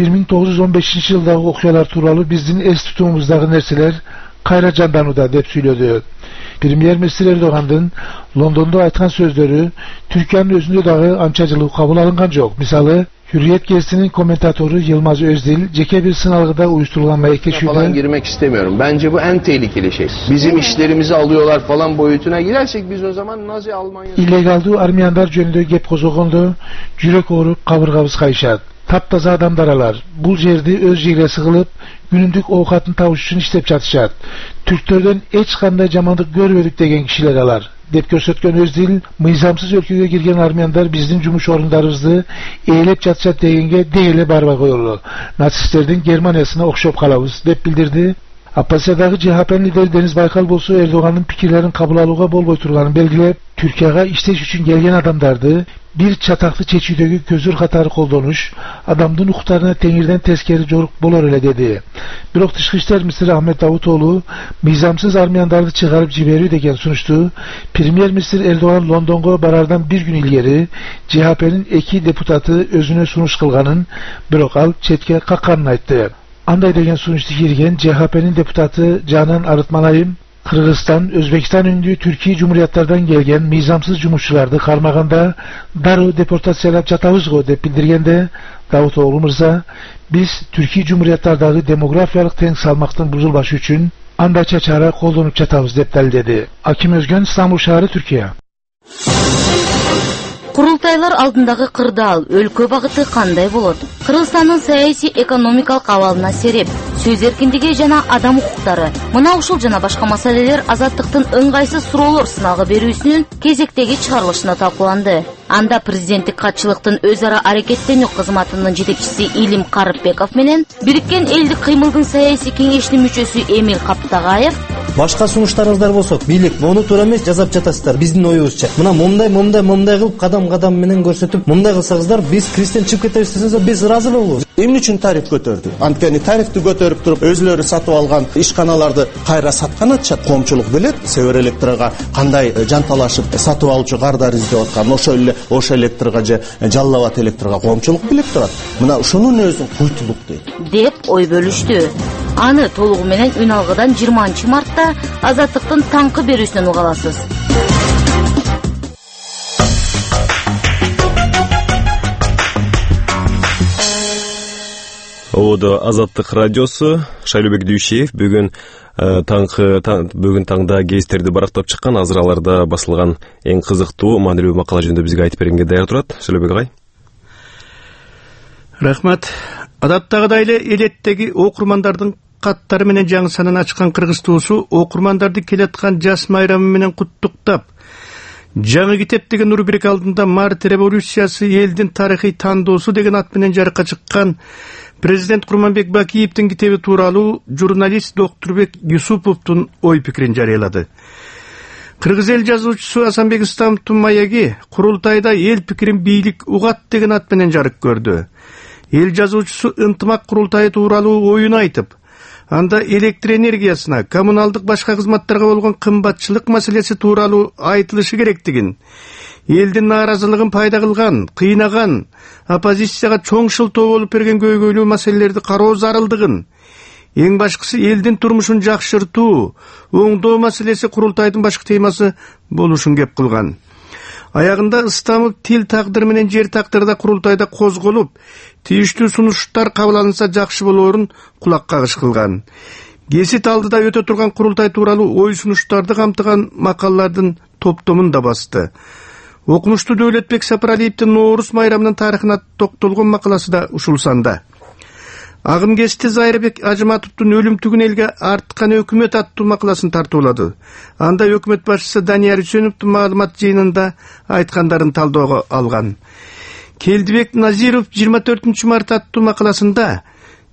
1915 yıldagi okuyalar turalı bizden es tutumumuzdagi nerseler kayra jandanuda dep söyledi. Premier-Ministr Erdoğan'ın London'da aytkan sözleri Türkiye'nin özünde dahi ançacılığı kabul alıngan yok. Misalı Hürriyet gezisinin komentatoru Yılmaz Özdil, ceke bir sınavda uyuşturulanmaya keşfede... falan girmek istemiyorum. Bence bu en tehlikeli şey. Bizim işlerimizi alıyorlar falan boyutuna girersek biz o zaman Nazi Almanya... İllegaldu Armyanlar jönündө gep kozogondu, jürek orup kabırgabız kayışat. Taptaza adamdaralar. Bu жерди öz jigre sığılıp, günündük ovkatın tavuş üçün işlep çatışat. Türklerden hiç kanday jamandık görmedik degen kişiler alar. Dep körsötken Özdil, mıyzamsız ülkeye girgen Armyanlar bizden cumuş orunlarımızdı, eğilep çatışat degenge değile barba koyuldu. Natsistlerden Germaniyasına okşop kalavuz, dep bildirdi. Abbasya'daki CHP'nin lideri Deniz Baykal bolsa Erdoğan'ın pikirlerin kabul alığa bol boyturlarını belgilep, Türkiye'ye işteş üçün gelgen adamdardı, bir çataklı çeçidögü közür katarı koldonuş, adamdın uktarına tenirden tezkeri joruk bolar öyle dedi. Birok Dışkı İşler Ministri Ahmet Davutoğlu, mizamsız Armyandardı çıkarıp jiberiyor degen sunuştu. Premier-Ministr Erdoğan London'a barardan bir gün ilgeri, CHP'nin iki deputatı özüne sunuş kılganın, birok al çetke kakkanını ayttı. Anday degen sunuştu girgen CHP'nin deputatı Canan Arıtmanayım, Kırgızistan, Özbekistan ündü Türkiye Cumhuriyetlerden gelgen mizamsız cumhurçulardı karmaganda darı deportasyalap çatavızgo dep bildirgende Davutoğlu Mırza, biz Türkiye Cumhuriyetlerdagi demografiyalik teң salmaktın buzulbaşı üçün andaça çara koldonup çatavız dep daliledi. Akim Özgen, İstanbul şahri, Türkiye. Курултайлар алдындагы кырдаал өлкө багыты кандай болот? Кыргызстандын саясий экономикалык абалына сереп, сөз эркиндиги жана адам укуктары, мына ушул жана башка маселелер азаттыктын ыңгайсыз суроолор сынагы берүүсүнүн кезектеги чыгарылышына талкууланды. Анда президенттик катчылыктын өз ара аракеттенүү кызматынын жетекчиси Илим Карыпбеков менен Бириккен элдик кыймылдын саясий кеңешинин мүчөсү Эмил Каптагаев башка сунуштарыңыздар болсо, бийлик мону туура эмес жазап жатасыздар. Биздин оюбузча мына момдай кылып кадам менен көрсөтүп, момдай кылсаңыздар биз кристен чыгып кетебиз десеңиз, биз ыраазы болобуз. Эмне үчүн тариф көтөрдү? Анткени тарифти көтөрүп туруп, өзлөрү сатып алган ишканаларды кайра саткан атышат. Коомчулук билет, Север Электрга кандай жанталашып сатып алуучу кардар издеп аткан, ошо эле Ош Электрга же Жалал Абад Электрга коомчулук билет турат. Мына ошонун өзү куйтулук деп ой бөлүштү. Аны толугу менен үн алгыдан 20 мартта азаттыктын таңкы берүүсүнөн уга аласыз. Оодо Азаттык радиосу, Шайлообек Дүйшеев бүгүн таңда гезиттерди барактап чыккан, азыр аларда басылган эң кызыктуу маанилүү макала жөнүндө бизге айтып бергенге даяр турат. Шайлообек агай. Рахмат. Адаттагыдай эле элеттеги окурмандардын каттары менен жаңы санын ачкан Кыргыз туусу окурмандарды келаткан жас майрамы менен куттуктап, жаңы китеп деген рубрика алдында март революциясы элдин тарыхый тандоосу деген ат менен жарыкка чыккан президент Курманбек Бакиевдин китеби тууралуу журналист Доктурбек Юсуповдун ой пикирин жарыялады. Кыргыз эл жазуучусу Асанбек Ыстамовдун маеги курултайда эл пикирин бийлик угат деген ат менен жарык көрдү. Эл жазуучусу ынтымак курултайы тууралуу оюн айтып, анда электр энергиясына, коммуналдык башка кызматтарга болгон кымбатчылык маселеси тууралуу айтылышы керектигин, элдин нааразылыгын пайда кылган, кыйнаган, оппозицияга чоң шылтоо болуп берген көйгөйлүү маселелерди кароо зарылдыгын, эң башкысы элдин турмушун жакшыртуу, оңдоо маселеси курултайдын башкы темасы болушун кеп кылган. Аягында Ыстамов тил тагдыры менен жер тагдырда курултайда козголуп, тийиштүү сунуштар кабыл алынса жакшы болоорун кулак кагыш кылган. Гесит алдыда өтө турган курултай тууралуу ой сунуштарды камтыган макалалардын топтомун да басты. Окумуштуу Дөөлөтбек Сапаралиевдин Ноорус майрамынын тарыхына токтолгон макаласы да ушул санда. Агым кесте Зайырбек Ажыматовдун өлүмтүгүн элге арткан өкмөт аттуу макаласын тартуулады. Анда өкмөт башчысы Данияр Үсөновдун маалымат жыйынында айткандарын талоого алган. Келдибек Назиров 24 март аттуу макаласында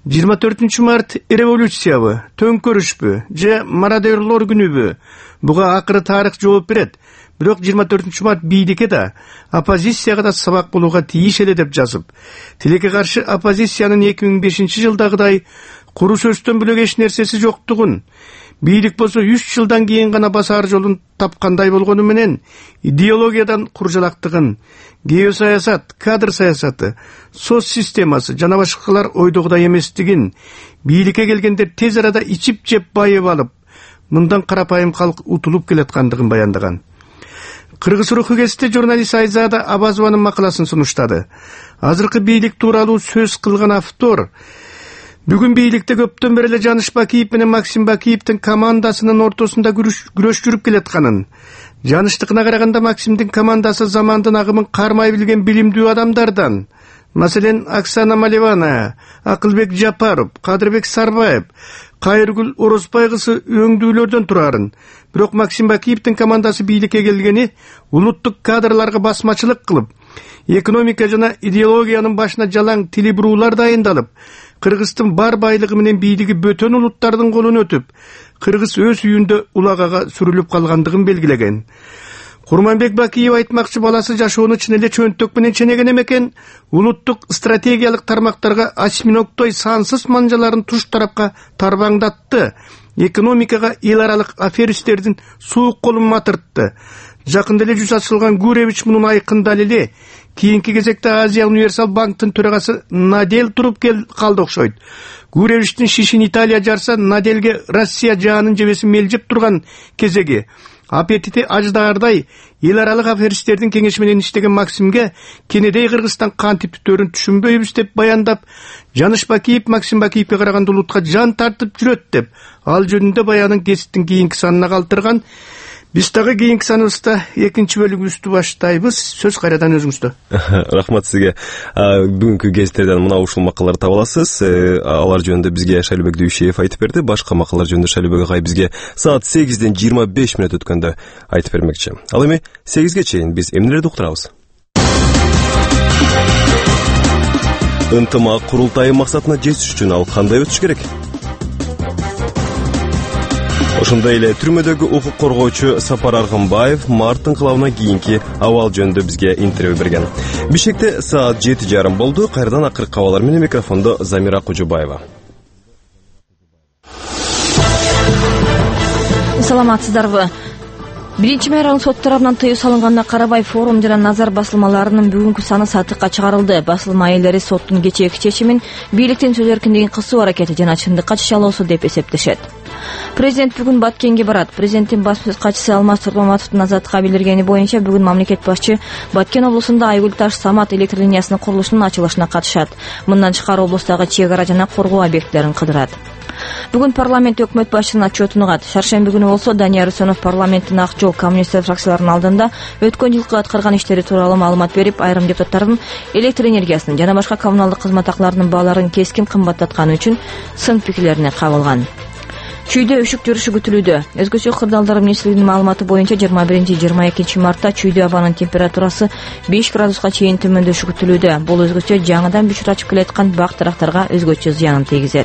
24 март революциябы, төңкөрүшпү же мародерлор күнүбү? Буга акыры тарых жооп берет. Бирок 24 март бийликке да, оппозицияга да сабак болууга тийиш эле деп жазып, тилекке каршы оппозициянын 2005 жылдагыдай куру сөздөн бөлөк эч нерсеси жоктугун, бийлик болсо 3 жылдан кийин гана басар жолун тапкандай болгону менен идеологиядан куржалактыгын, геосаясат, кадр саясаты, соц системасы жана башкалар ойдогудай эместигин, бийликке келгендер тез арада ичип жеп байып алып, мындан карапайым калк утулуп келаткандыгын баяндаган. Кыргыз руху кесте журналист Айзада Абазованын макаласын сунуштады. Азыркы бийлик тууралуу сөз кылган автор бүгүн бийликте көптөн бери эле Жаныш Бакиев менен Максим Бакиевдин командасынын ортосунда күрөш жүрүп келатканын, Жаныштыкына караганда Максимдин командасы замандын агымын кармай билген билимдүү адамдардан, маселен Оксана Малевана, Акылбек Жапаров, Кадырбек Сарбаев, Кайыргүл Орозбай кызы өңдүүлөрдөн турарын. Бирок Максим Бакиевдин командасы бийликке келгени улуттук кадрларга басмачылык кылып, экономика жана идеологиянын башына жалаң тили буруулар дайындалып, Кыргыздын бар байлыгы менен бийлиги бөтөн улуттардын колуна өтүп, Кыргыз өз үйүндө улагага сүрүлүп калгандыгын белгилеген. Курманбек Бакиев айтмакчы, баласы жашоону чын эле чөнтөк менен ченеген экен, улуттук стратегиялык тармактарга осьминогтой сансыз манжаларын туш тарапка тарбаңдатты, экономикага эл аралык аферисттердин суук колун матыртты, Жакында эле жүз ачылган Гуревич мунун айкын далили. Кийинки кезекте Азия универсал банктын төрагасы Надель туруп калды окшойт. Гуревичтин шишин Италия жарса, Наделге Россия жаанын жебесин мелжеп турган кезеги. Аппетити аждаардай эл аралык аферисттердин кеңеши менен иштеген Максимге Кенедей Кыргызстан кантип түтөрүн түшүнбөйбүз деп баяндап, Жаныш Бакиев Максим Бакиевке караганда улутка жан тартып жүрөт деп, ал жөнүндө баянын кесиптин кийинки санына калтырган. Биз дагы кийинки саныбызда экинчи бөлүгүбүздү баштайбыз. Сөз кайрадан өзүңүздө. Рахмат сизге. Бүгүнкү гезиттерден мына ушул макалаларды таба аласыз. Алар жөнүндө бизге Шайлыбек Дүйшеев айтып берди. Башка макалалар жөнүндө Шайлыбек агай бизге саат 8ден 25 мүнөт өткөндө айтып бермекчи. Ал эми 8ге чейин биз эмнелерди уктурабыз? Ынтымак курултайы максатына жетиш үчүн ал кандай өтүш керек? Ошондой эле түрмөдөгү укук коргоочу Сапар Аргынбаев март инкылабына кийинки абал жөнүндө бизге интервью берген. Бишкекте саат 7:30 болду. Кайрадан акыркы кабарлар менен микрофондо Замира Кожубаева. Саламатсыздарбы? 1-май сот тарабынан тыюу салынганда карабай форум жана назар басылмаларынын бүгүнкү саны сатыкка чыгарылды. Басылма ээлери соттун кечээки чечимин бийликтин сөз эркиндигин кысуу аракети жана чындыкка чыялоосу деп эсептешет. Президент бүгүн Баткенге барат. Президенттин баспасөз катчысы Алмаз Турмаматовдун азаттыкка билдиргени боюнча бүгүн мамлекет башчы Баткен облусунда Айгүл Таш Самат электр линиясынын курулушунун ачылышына катышат. Мындан тышкары облустагы чек ара жана коргоо объектилерин кыдырат. Бүгүн парламент өкмөт башчынын отчетун угат. Шаршемби күнү болсо Данияр Үсөнов парламенттин Ак жол коммунисттер фракцияларынын алдында өткөн жылкы аткарган иштери тууралуу маалымат берип, айрым депутаттардын электр энергиясынын жана башка коммуналдык кызмат акыларынын бааларын кескин кымбаттатканы үчүн сын пикирлерине кабылган. Чүйдө үшүк жүрүшү күтүлүүдө. Өзгөчө кырдаалдар министрлигинин маалыматы боюнча 21-22 мартта чүйдө абанын температурасы 5 градуска чейин төмөндөшү күтүлүүдө. Бул өзгөчө жаңыдан бүчүр ачып келаткан бак дарактарга өзгөчө зыянын тийгизет.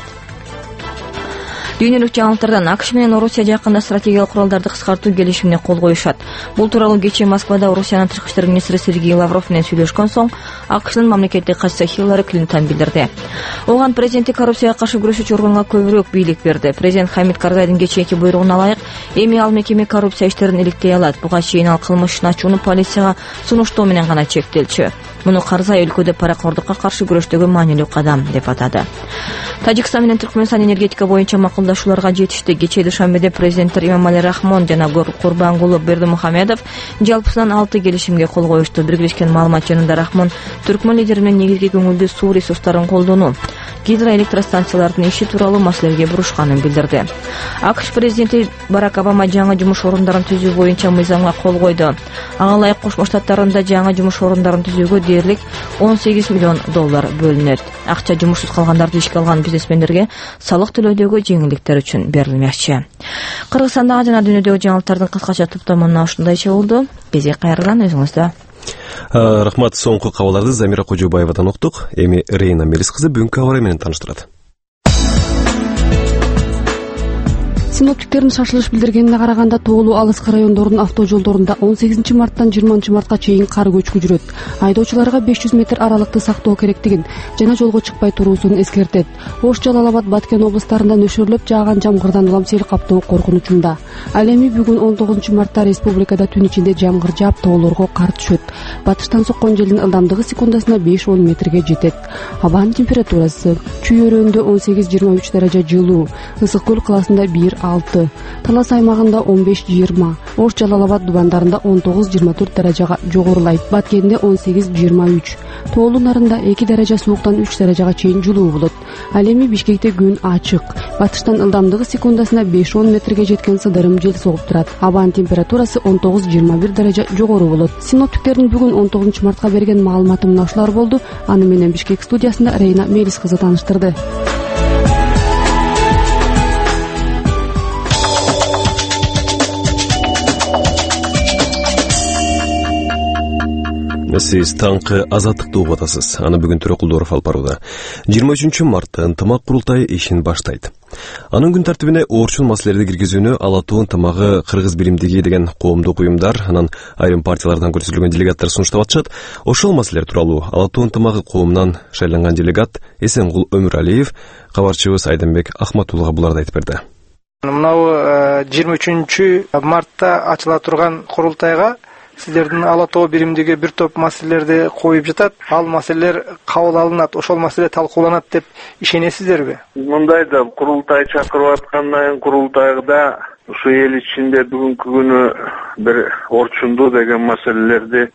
Дүйнөлүк жаңылыктардан АКШ менен Орусия жакында стратегиялык куралдарды кыскартуу келишимине кол коюшат. Бул тууралуу кечээ Москвада Орусиянын тышкы иштер министри Сергей Лавров менен сүйлөшкөн соң АКШнын мамлекеттик катчысы Хиллари Клинтон билдирди. Оган президенттик коррупцияга каршы күрөшүүчү органга көбүрөөк бийлик берди. Президент Хамид Карзайдын кечээки буйругуна ылайык, эми ал мекеме коррупция иштерин иликтей алат. Буга чейин ал кылмыш ишин ачууну полицияга сунуштоо менен гана чектелчү. Муну Карзай өлкөдө паракордукка каршы күрөштөгү маанилүү кадам деп атады. Тажикстан менен Түркмөнстан энергетика боюнча макулдашууларга жетишти. Кечээ душанбеде президенттер Имамали Рахмон жана Курбангулу Бердимухамедов жалпысынан 6 келишимге кол коюшту. Биргишкен маалымат жөнүндө Рахмон Түркмөн лидери менен негизги көңүлдүү суу ресурстарын колдонуу, гидроэлектростанциялардын иши тууралуу маселеге бурушканын билдирди. АКШ президенти Барак Обама жаңы жумуш орундарын түзүү боюнча мыйзамга кол койду. Ага ылайык Кошмо Штаттарында жаңы жумуш орундарын түзүүгө дээрлик $18 миллион бөлүнөт. Акча жумушсуз калгандарды ишке алган бизнесмендерге салык төлөөдөгү жеңилдиктер үчүн берилмекчи. Кыргызстандагы жана дүйнөдөгү жаңылыктардын кыскача топтомуна ушундайча болду. Бизи кайрадан өзүңүздө. Рахмат, соңку кабарларды Замира Кожубаевадан уктук. Эми Рейна Мелис кызы бүгүнкү абар менен тааныштырат. Синоптиктердин шашылыш билдиргенине караганда тоолуу алыскы райондордун автожолдорунда 18 марттан 20 мартка чейин кар көчкү жүрөт. Айдоочуларга 500 метр аралыкты сактоо керектигин жана жолго чыкпай туруусун эскертет. Ош, Жалал Абад, Баткен облустарында нөшөрлөп жааган жамгырдан улам сел каптоо коркунучунда. Ал эми бүгүн 19 мартта республикада түн ичинде жамгыр жаап тоолорго кар түшөт. Батыштан соккон желдин ылдамдыгы секундасына 5-10 метрге жетет. Абанын температурасы Чүй өрөөндө 18-23 даража жылуу, Ысык көл каласында 1-6, Талас аймагында 15-20, Ош, Жалал Абад дубандарында 19-24 даражага жогорулайт. Баткенде 18-23, Тоолуу нарында 2 даража сууктан 3 даражага чейин жылуу болот. Ал эми Бишкекте күн ачык. Батыштан ылдамдыгы секундасына 5-10 метрге жеткен сыдырым жел согуп турат. Абанын температурасы 19-21 даража жогору болот. Синоптиктердин бүгүн 19 мартка берген маалыматы мына ушулар болду. Аны менен Бишкек студиясында Рейна Мелис кызы тааныштырды. Сиз таңкы азаттыкты угуп атасыз. Аны бүгүн Төрөкулдоров алып барууда. 23 мартта ынтымак курултайы ишин баштайт. Анын күн тартибине орчун маселелерди киргизүүнү Ала тоо ынтымагы Кыргыз биримдиги деген коомдук уюмдар, анан айрым партиялардан көрсөтүлгөн делегаттар сунуштап атышат. Ошол маселелер тууралуу Ала тоо ынтымагы коомунан шайланган делегат Эсенгул Өмүралиев кабарчыбыз Айденбек Ахматуллага буларды айтып берди. Мынау 23 мартта ачыла турган курултайга сиздердин Ала Тоо биримдиги бир топ маселелерди коюп жатат. Ал маселелер кабыл алынат, ошол маселе талкууланат деп ишенесиздерби? Мындай да курултай чакырып аткандан курултайда ушу эл ичинде бүгүнкү күнү бир орчундуу деген маселелерди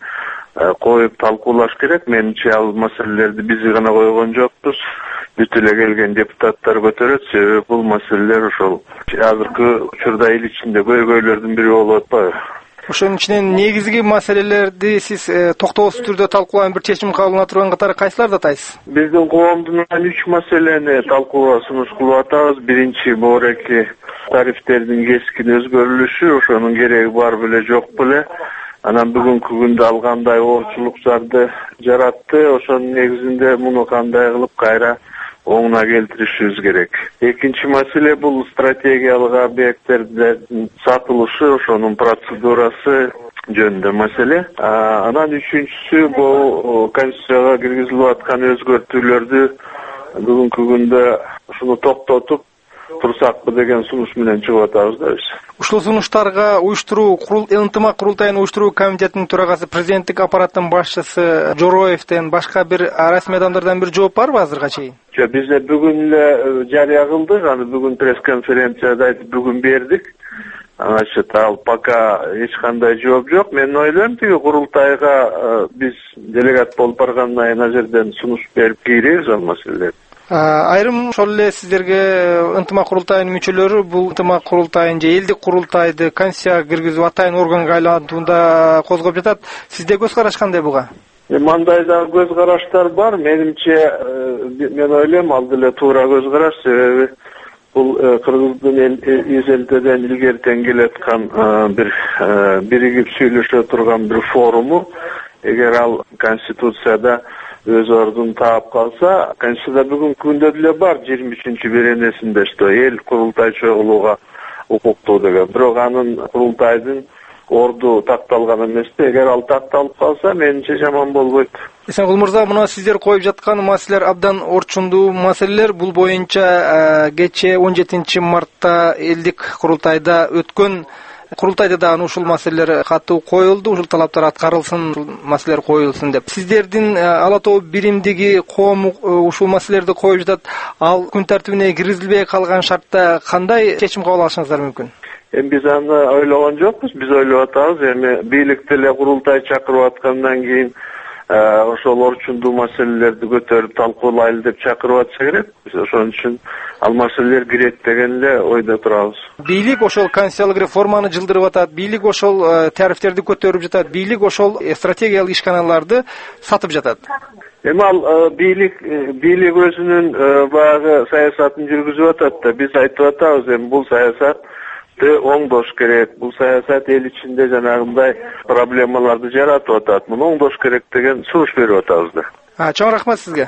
коюп талкуулаш керек. Менимче ал маселелерди биз гана койгон жокпуз. Бүт эле келген депутаттар көтөрөт. Себеби бул маселелер ошол азыркы учурда эл ичинде көйгөйлөрдүн бири болуп атпайбы? Ошонун ичинен негизги маселелерди сиз токтоосуз түрдө талкуулап бир чечим кабыл кыла турган катары кайсыларды атайсыз? Биздин коомдун 3 маселени талкууга сунуш кылып атабыз. Биринчи боореки тарифтердин кескин өзгөрүлүшү, ошонун кереги бар беле жок беле. Анан бүгүнкү күндө ал кандай оорчулуктарды жаратты, ошонун негизинде муну кандай кылып кайра оңуна келтиришибиз керек. Экинчи маселе бул стратегиялык объекттердин сатылышы, ошонун процедурасы жөнүндө маселе. Анан үчүнчүсү бул конституцияга киргизилип аткан өзгөртүүлөрдү бүгүнкү күндө ушуну токтотуп турсакпы деген сунуш менен чыгып атабыз да биз. Ушул сунуштарга уюштуруу ынтымак курултайын уюштуруу комитетинин төрагасы, президенттик аппараттын башчысы Жороевден башка бир расмий адамдардан бир жооп барбы азырга чейин? Жок, биз бүгүн эле жарыя кылдык, аны бүгүн пресс-конференцияда айтып бүгүн бердик. Значит, ал пока эч кандай жооп жок. Мен ойлойм, тиги курултайга биз делегат болуп баргандан кийин ал жерден сунуш берип кийребиз ал маселелерди. Айрым ошол эле сиздерге ынтымак курултайынын мүчөлөрү бул ынтымак курултайын же элдик курултайды конституцияга киргизип атайын органга айлантууда козгоп жатат. Сизде көз караш кандай буга? Мындай да көз караштар бар. Менимче мен ойлойм, ал деле туура көз караш. Себеби бул кыргыздын изелтеден илгертен келаткан бир биригип сүйлөшө турган бир форуму. Эгер ал конституцияда өз ордун таап калса, конституцияда бүгүнкү күндө деле бар 23-беренесинде, что эл курултай чогулууга укуктуу деген. Бирок анын курултайдын орду такталган эмес-те. Эгер ал такталып калса, менимче жаман болбойт. Эсенгул мырза, мына сиздер коюп жаткан маселелер абдан орчундуу маселелер. Бул боюнча кечээ 17 мартта элдик курултайда өткөн курултайда да ушул маселелер катуу коюлду, ушул талаптар аткарылсын, маселелер коюлсын деп. Сиздердин Ала Тоо биримдиги коом ушул маселелерди коюп жатат. Ал күн тартибине киргизилбей калган шартта кандай чечим кабыл алышыңыздар мүмкүн? Биз аны ойлогон жокпуз, биз ойлоп атабыз. Эми бийлик деле курултай чакырып аткандан кийин ошол орчундуу маселелерди көтөрүп талкуулайлы деп чакырып атса керек. Биз ошон үчүн ал маселелер кирет деген эле ойдо турабыз. Бийлик ошол конституциялык реформаны жылдырып атат, бийлик ошол тарифтерди көтөрүп жатат, бийлик ошол стратегиялык ишканаларды сатып жатат. Эми ал бийлик өзүнүн баягы саясатын жүргүзүп атат да, биз айтып атабыз, эми бул саясат оңдош керек. Бул саясат эл ичинде жанагындай проблемаларды жаратып атат. Муну оңдош керек деген сунуш берип атабыз да. Чоң рахмат сизге.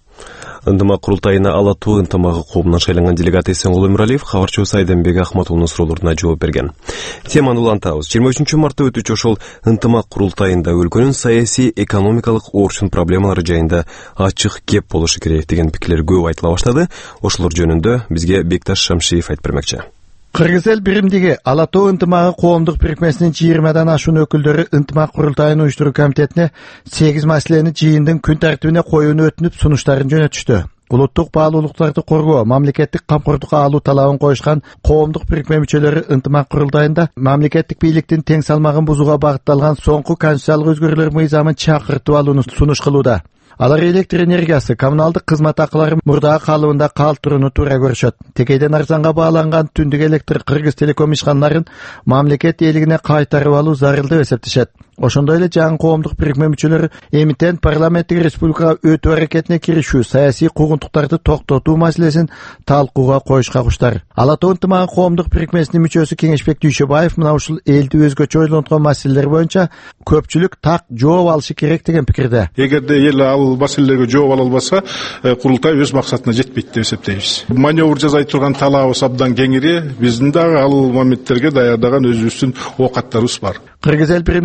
Ынтымак курултайына Ала Тоо ынтымагы коомунан шайланган делегат Эсенгул Өмүралиев кабарчыбыз Айденбек Ахматовдун суроолоруна жооп берген. Теманы улантабыз. 23 мартта өтүүчү ошол ынтымак курултайында өлкөнүн саясий, экономикалык орчун проблемалары жайында ачык кеп болушу керек деген пикирлер көп айтыла баштады. Ошолор жөнүндө бизге Бекташ Шамшиев айтып бермекчи. Кыргыз эл биримдиги Ала Тоо ынтымагы коомдук бирикмесинин 20дан ашуун өкүлдөрү ынтымак курултайын уюштуруу комитетине 8 маселени жыйындын күн тартибине коюуну өтүнүп сунуштарын жөнөтүштү. Улуттук баалуулуктарды коргоо, мамлекеттик камкордукка алуу талабын коюшкан коомдук бирикме мүчөлөрү ынтымак курултайында мамлекеттик бийликтин тең салмагын бузууга багытталган соңку конституциялык өзгөрүүлөр мыйзамын чакыртып алууну сунуш кылууда. Алар электр энергиясы, коммуналдык кызмат акылары мурдагы калыбында калтырууну туура көрүшөт. Текейден арзанга бааланган түндүк электр Кыргыз телеком ишканаларын мамлекет элигине кайтарып алуу зарыл деп эсептешет. Ошондой эле жаңы коомдук бирикме мүчөлөрү эмитен парламенттик республикага өтүү аракетине киришүү, саясий куугунтуктарды токтотуу маселесин талкууга коюшка куштар. Ала Тоо ынтымагы коомдук бирикмесинин мүчөсү Кеңешбек Дүйшөбаев мына ушул элди өзгөчө ойлонткон маселелер боюнча көпчүлүк так жооп алышы керек деген пикирде. Эгерде эл ал маселелерге жооп ала албаса, курултай өз максатына жетпейт деп эсептейбиз. Маневр жасай турган талабыбыз абдан кеңири, биздин дагы ал моменттерге даярдаган өзүбүздүн оокаттарыбыз бар. Кыргыз эл биримдиги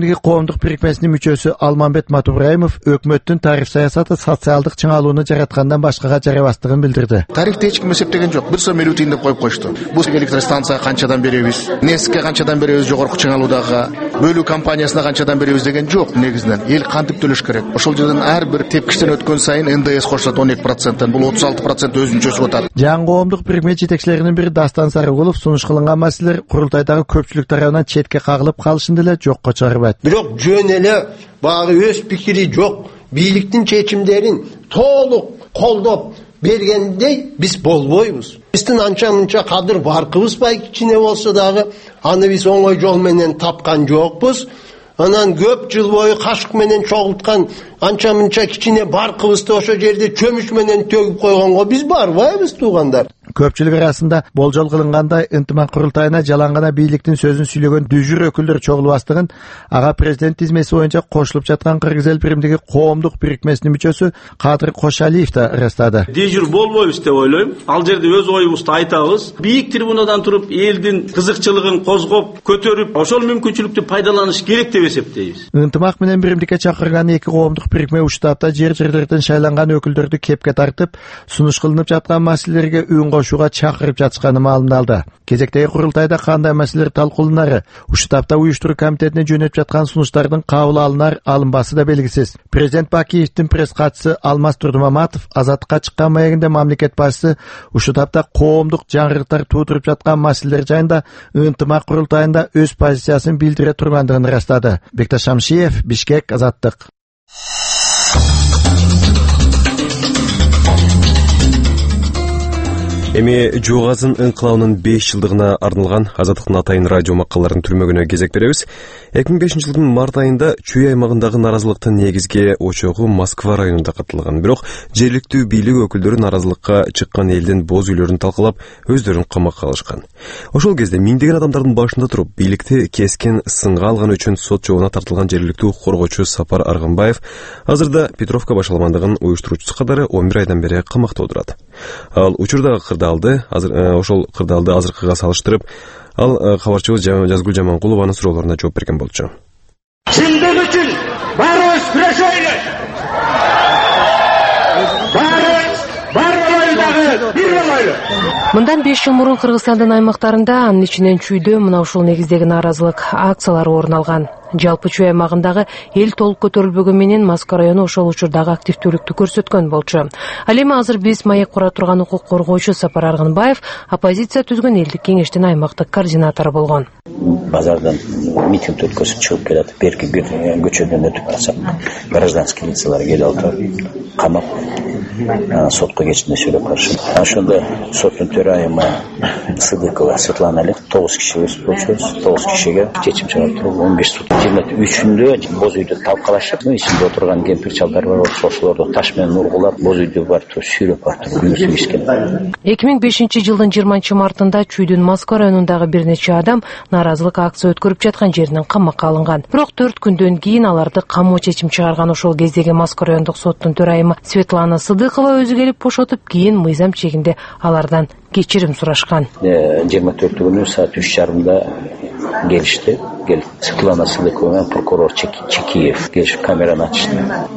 коомдук бирикмесинин мүчөсү Алмамбет Матубраимов өкмөттүн тариф саясаты социалдык чыңалууну жараткандан башкага жарабастыгын билдирди. Тарифти эч ким эсептеген жок. 1 сом 50 тиын деп коюп коюшту. Бул электростанцияга канчадан беребиз, НЭСКке канчадан беребиз, жогорку чыңалуудагы бөлүү компаниясына канчадан беребиз деген жок негизинен. Эл кантип төлөш керек? Ошол жерден ар бир тепкичтен өткөн сайын НДС кошулат 12%, бул 36% өзүнчө өсүп атат. Жаңы коомдук бирикме жетекчилеринин бири Дастан Сарыгулов сунуш кылынган маселелер курултайдагы көпчүлүк тарабынан четке кагылып калышын деле жокко чыгарбайт. Бирок жөн эле багы өз пикири жок, бийликтин чечимдерин толук колдоп бергендей биз болбойбуз. Биздин анча-мынча кадыр баркыбыз бай кичине болсо дагы аны биз оңой жол менен тапкан жокпуз. Анан көп жыл бою кашык менен чогулткан анча-мынча кичине баркыбызды ошо жерде чөмүч менен төгүп койгонго биз барбайбыз туугандар. Көпчүлүк арасында болжол кылынгандай ынтымак курултайына жалаң гана бийликтин сөзүн сүйлөгөн дүжүр өкүлдөр чогулбастыгын ага президент тизмеси боюнча кошулуп жаткан Кыргыз эл биримдиги коомдук бирикмесинин мүчөсү Кадыр Кошалиев да ырастады. Дежур болбойбуз деп ойлойм. Ал жерде өз оюбузду айтабыз. Бийик трибунадан туруп элдин кызыкчылыгын козгоп, көтөрүп, ошол мүмкүнчүлүктү пайдаланыш керек деп эсептейбиз. Ынтымак менен биримдикке чакырган эки коомдук бирикме уштапта жер-жерлерден шайланган өкүлдөрдү кепке тартып, сунуш кылынып жаткан маселелерге үн кошууга чакырып жатышканы маалымдалды. Кезектеги курултайда кандай маселелер талкууланары, уштапта уюштуруу комитетине жөнөтүп жаткан сунуштардын кабыл алынар алынбасы да белгисиз. Президент Бакиевдин пресс катчысы Алмаз Турдумаматов азаттыкка чыккан маегинде мамлекет башчысы уштапта коомдук жаңырыктар туудуруп жаткан маселелер жайында ынтымак курултайында өз позициясын билдире тургандыгын ырастады. Бекташ Шамшиев, Бишкек, Азаттык. Эми Жугазын инкылабынын 5 жылдыгына арналган Азаттыктын атайын радио макалаларын түрмөгүнө кезек беребиз. 2005 жылдын март айында Чүй аймагындагы наразылыктын негизги очогу Москва районунда катталган. Бирок жергиликтүү бийлик өкүлдөрү наразылыкка чыккан элдин боз үйлөрүн талкалап, өздөрүн камакка алышкан. Ошол кезде миңдеген адамдардын башында туруп, бийликти кескен сынга алган үчүн сот жообуна тартылган жергиликтүү коргоочу Сапар Аргынбаев азырда Петровка башаламандыгынын уюштуруучусу катары 11 айдан бери камакта отурат. Ал учурдагы ошол кырдаалды азыркыга салыштырып, ал кабарчыбыз Жазгүл Жаманкулованын суроолоруна жооп берген болчу. Чындык үчүн баарыбыз күрөшөйлү. Мындан 5 жыл мурун Кыргызстандын аймактарында, анын ичинен Чүйдө мына ушул негиздеги наразылык акциялары орун алган. Жалпы Чүй аймагындагы эл толук көтөрүлбөгөн менен Москва району ошол учурдагы активдүүлүктү көрсөткөн болчу. Ал эми азыр биз маек кура турган укук коргоочу Сапар Аргынбаев оппозиция түзгөн элдик кеңештин аймактык координатору болгон. Базардан митинг өткөзүп чыгып келатып, берки көчөдөн өтүп барсак, гражданский лицалар келип алып, камап сотко кечинде сүйлөп барышат. Ошондо соттун төрайымы Сыдыкова Светлана эле 9 киши болчубуз. 9 кишиге чечим чыгарып туруп 15 сутка 23-үндө боз үйдү талкалашып, ичинде отурган кемпир чалдар бар, ошолорду таш менен ургулап, боз үйдү барып туруп сүйрөп барып күнүсүн ишкен. 2005 жылдын 20 мартында Чүйдүн Москва районундагы бир нече адам наразылык акция өткөрүп жаткан жеринен камакка алынган. Бирок 4 күндөн кийин аларды камоо чечим чыгарган. Ошол кездеги Москва райондук соттун төрайымы Светлана Сыдыкова өзү келип бошотуп, кийин мыйзам чегинде алардан кечирим сурашкан. 24 саат 3:30 келишти. Светлана Сыдыкова менен прокурор Чекиев келип камераны ачышты.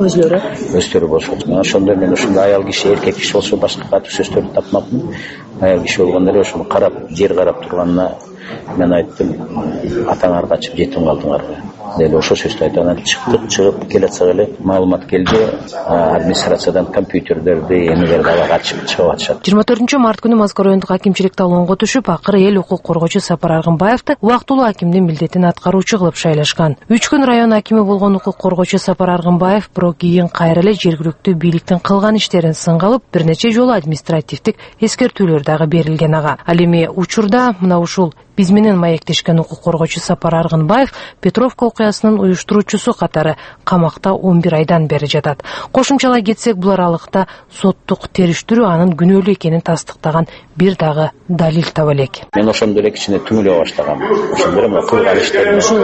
Өздөрү бошоту. Ошондо мен ушундай аял киши, эркек киши болсо башка катуу сөздөрдү тапмапмын. Аял киши болгондор ошону карап, жер карап турганына мен айттым, атаңар качып жетим калдыңарбы? Дели ошол сөздү айтып, чыгып келатсак эле маалымат келди, администрациядан компьютерлерди, эмелерди ала качып чыгып атышат. 24 март күнү Москва райондук акимчилик талоонго түшүп, акыры эл укук коргоочу Сапар Аргынбаевди убактылуу акимдин милдетин аткаруучу кылып шайлашкан. 3 күн район акими болгон укук коргоочу Сапар Аргынбаев бирок кийин кайра эле жергиликтүү бийликтин кылган иштерин сынга алып, бир нече жолу административдик эскертүүлөр дагы берилген ага. Ал эми учурда мына ушул биз менен маектешкен укук коргоочу Сапар Аргынбаев Петровка окуясынын уюштуруучусу катары камакта 11 айдан бери жатат. Кошумчалай кетсек, бул аралыкта соттук териштирүү анын күнөөлүү экенин тастыктаган бир дагы далил таба элек. Мен ошондо эле кичине түңүлө баштагам. Ошондо эле кылган иштерим. Ошол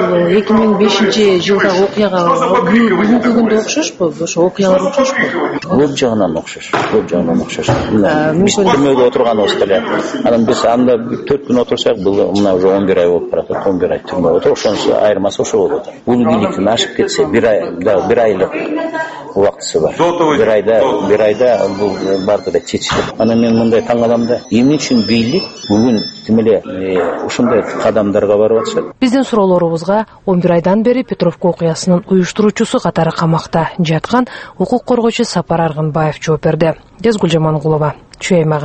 2005 жылдагы окуяга бүгүнкү күндө окшошпу? Ошо окуялар окшошпу? Көп жагынан окшош. Түрмөдө отурганыбыз деле. Анан биз анда 4 күн отурсак, бул мына уже 11 ай болуп баратат, 11 ай түрмө отуруп, ошонусу айырмасы ошо болуп атат. Бул бийликтин ашып кетсе, бир айлык убактысы бар. Bir ayda bu barda da çeçilip. Ana men mындай таң калам да. Эмне үчүн бийлик бүгүн тимеле ушундай кадамдарга барып атышат? Биздин суроолорубузга 11 айдан бери Петровка окуясынын уюштуруучусу катары камакта жаткан укук коргоочу Сапар Аргынбаев жооп берди. Дез Гүлжамангулова, Чүйөймага.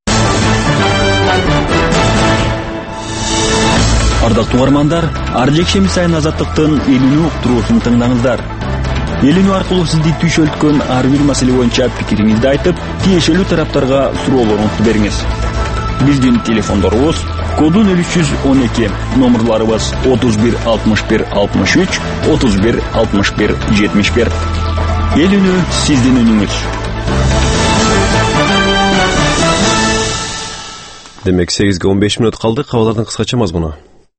Ардактуу угармандар, ар жекшемби сайын Азаттыктын элүүнү уктуруусун тыңдаңыздар. Элүүнү аркылуу сизди түйшөлткөн ар бир маселе боюнча пикириңизди айтып, тиешелүү тараптарга суроолоруңузду бериңиз. Биздин телефондорубуз коду 0312, номерларыбыз 31 61 63, 31 61 71. Элүүнү сиздин үнүңүз. Демек 8-ге 15 минут калды, кабарлардын кыскача мазмуну.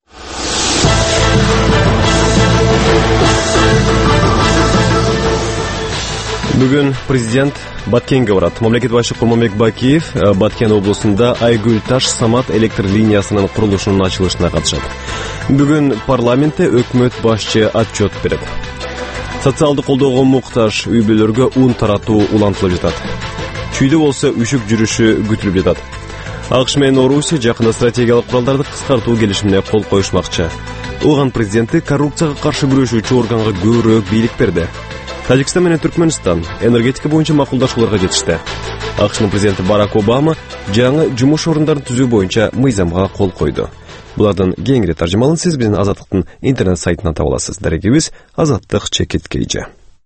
Бүгүн президент Баткенге барат. Мамлекет башы Курманбек Бакиев Баткен облусунда Айгүл Таш Самат электр линиясынын курулушунун ачылышына катышат. Бүгүн парламентте өкмөт башчы отчет берет. Социалдык колдоого муктаж үй-бүлөлөргө ун таратуу улантылып жатат. Чүйдө болсо үшүк жүрүшү күтүлүп жатат. АКШ менен Орусия жакында стратегиялык куралдарды кыскартуу келишимине кол коюшмакчы. Оған президенти коррупцияга каршы күрөшүүчү органга көбүрөөк бийлик берди. Тажикстан менен Түркмөнстан энергетика боюнча макулдашууларга жетишти. АКШнын президенти Барак Обама жаңы жумуш орундарын түзүү боюнча мыйзамга кол койду. Булардын кеңири таржымалын сиз биздин Азаттыктын интернет сайтынан таба аласыз. Дарегибиз Азаттык _KG.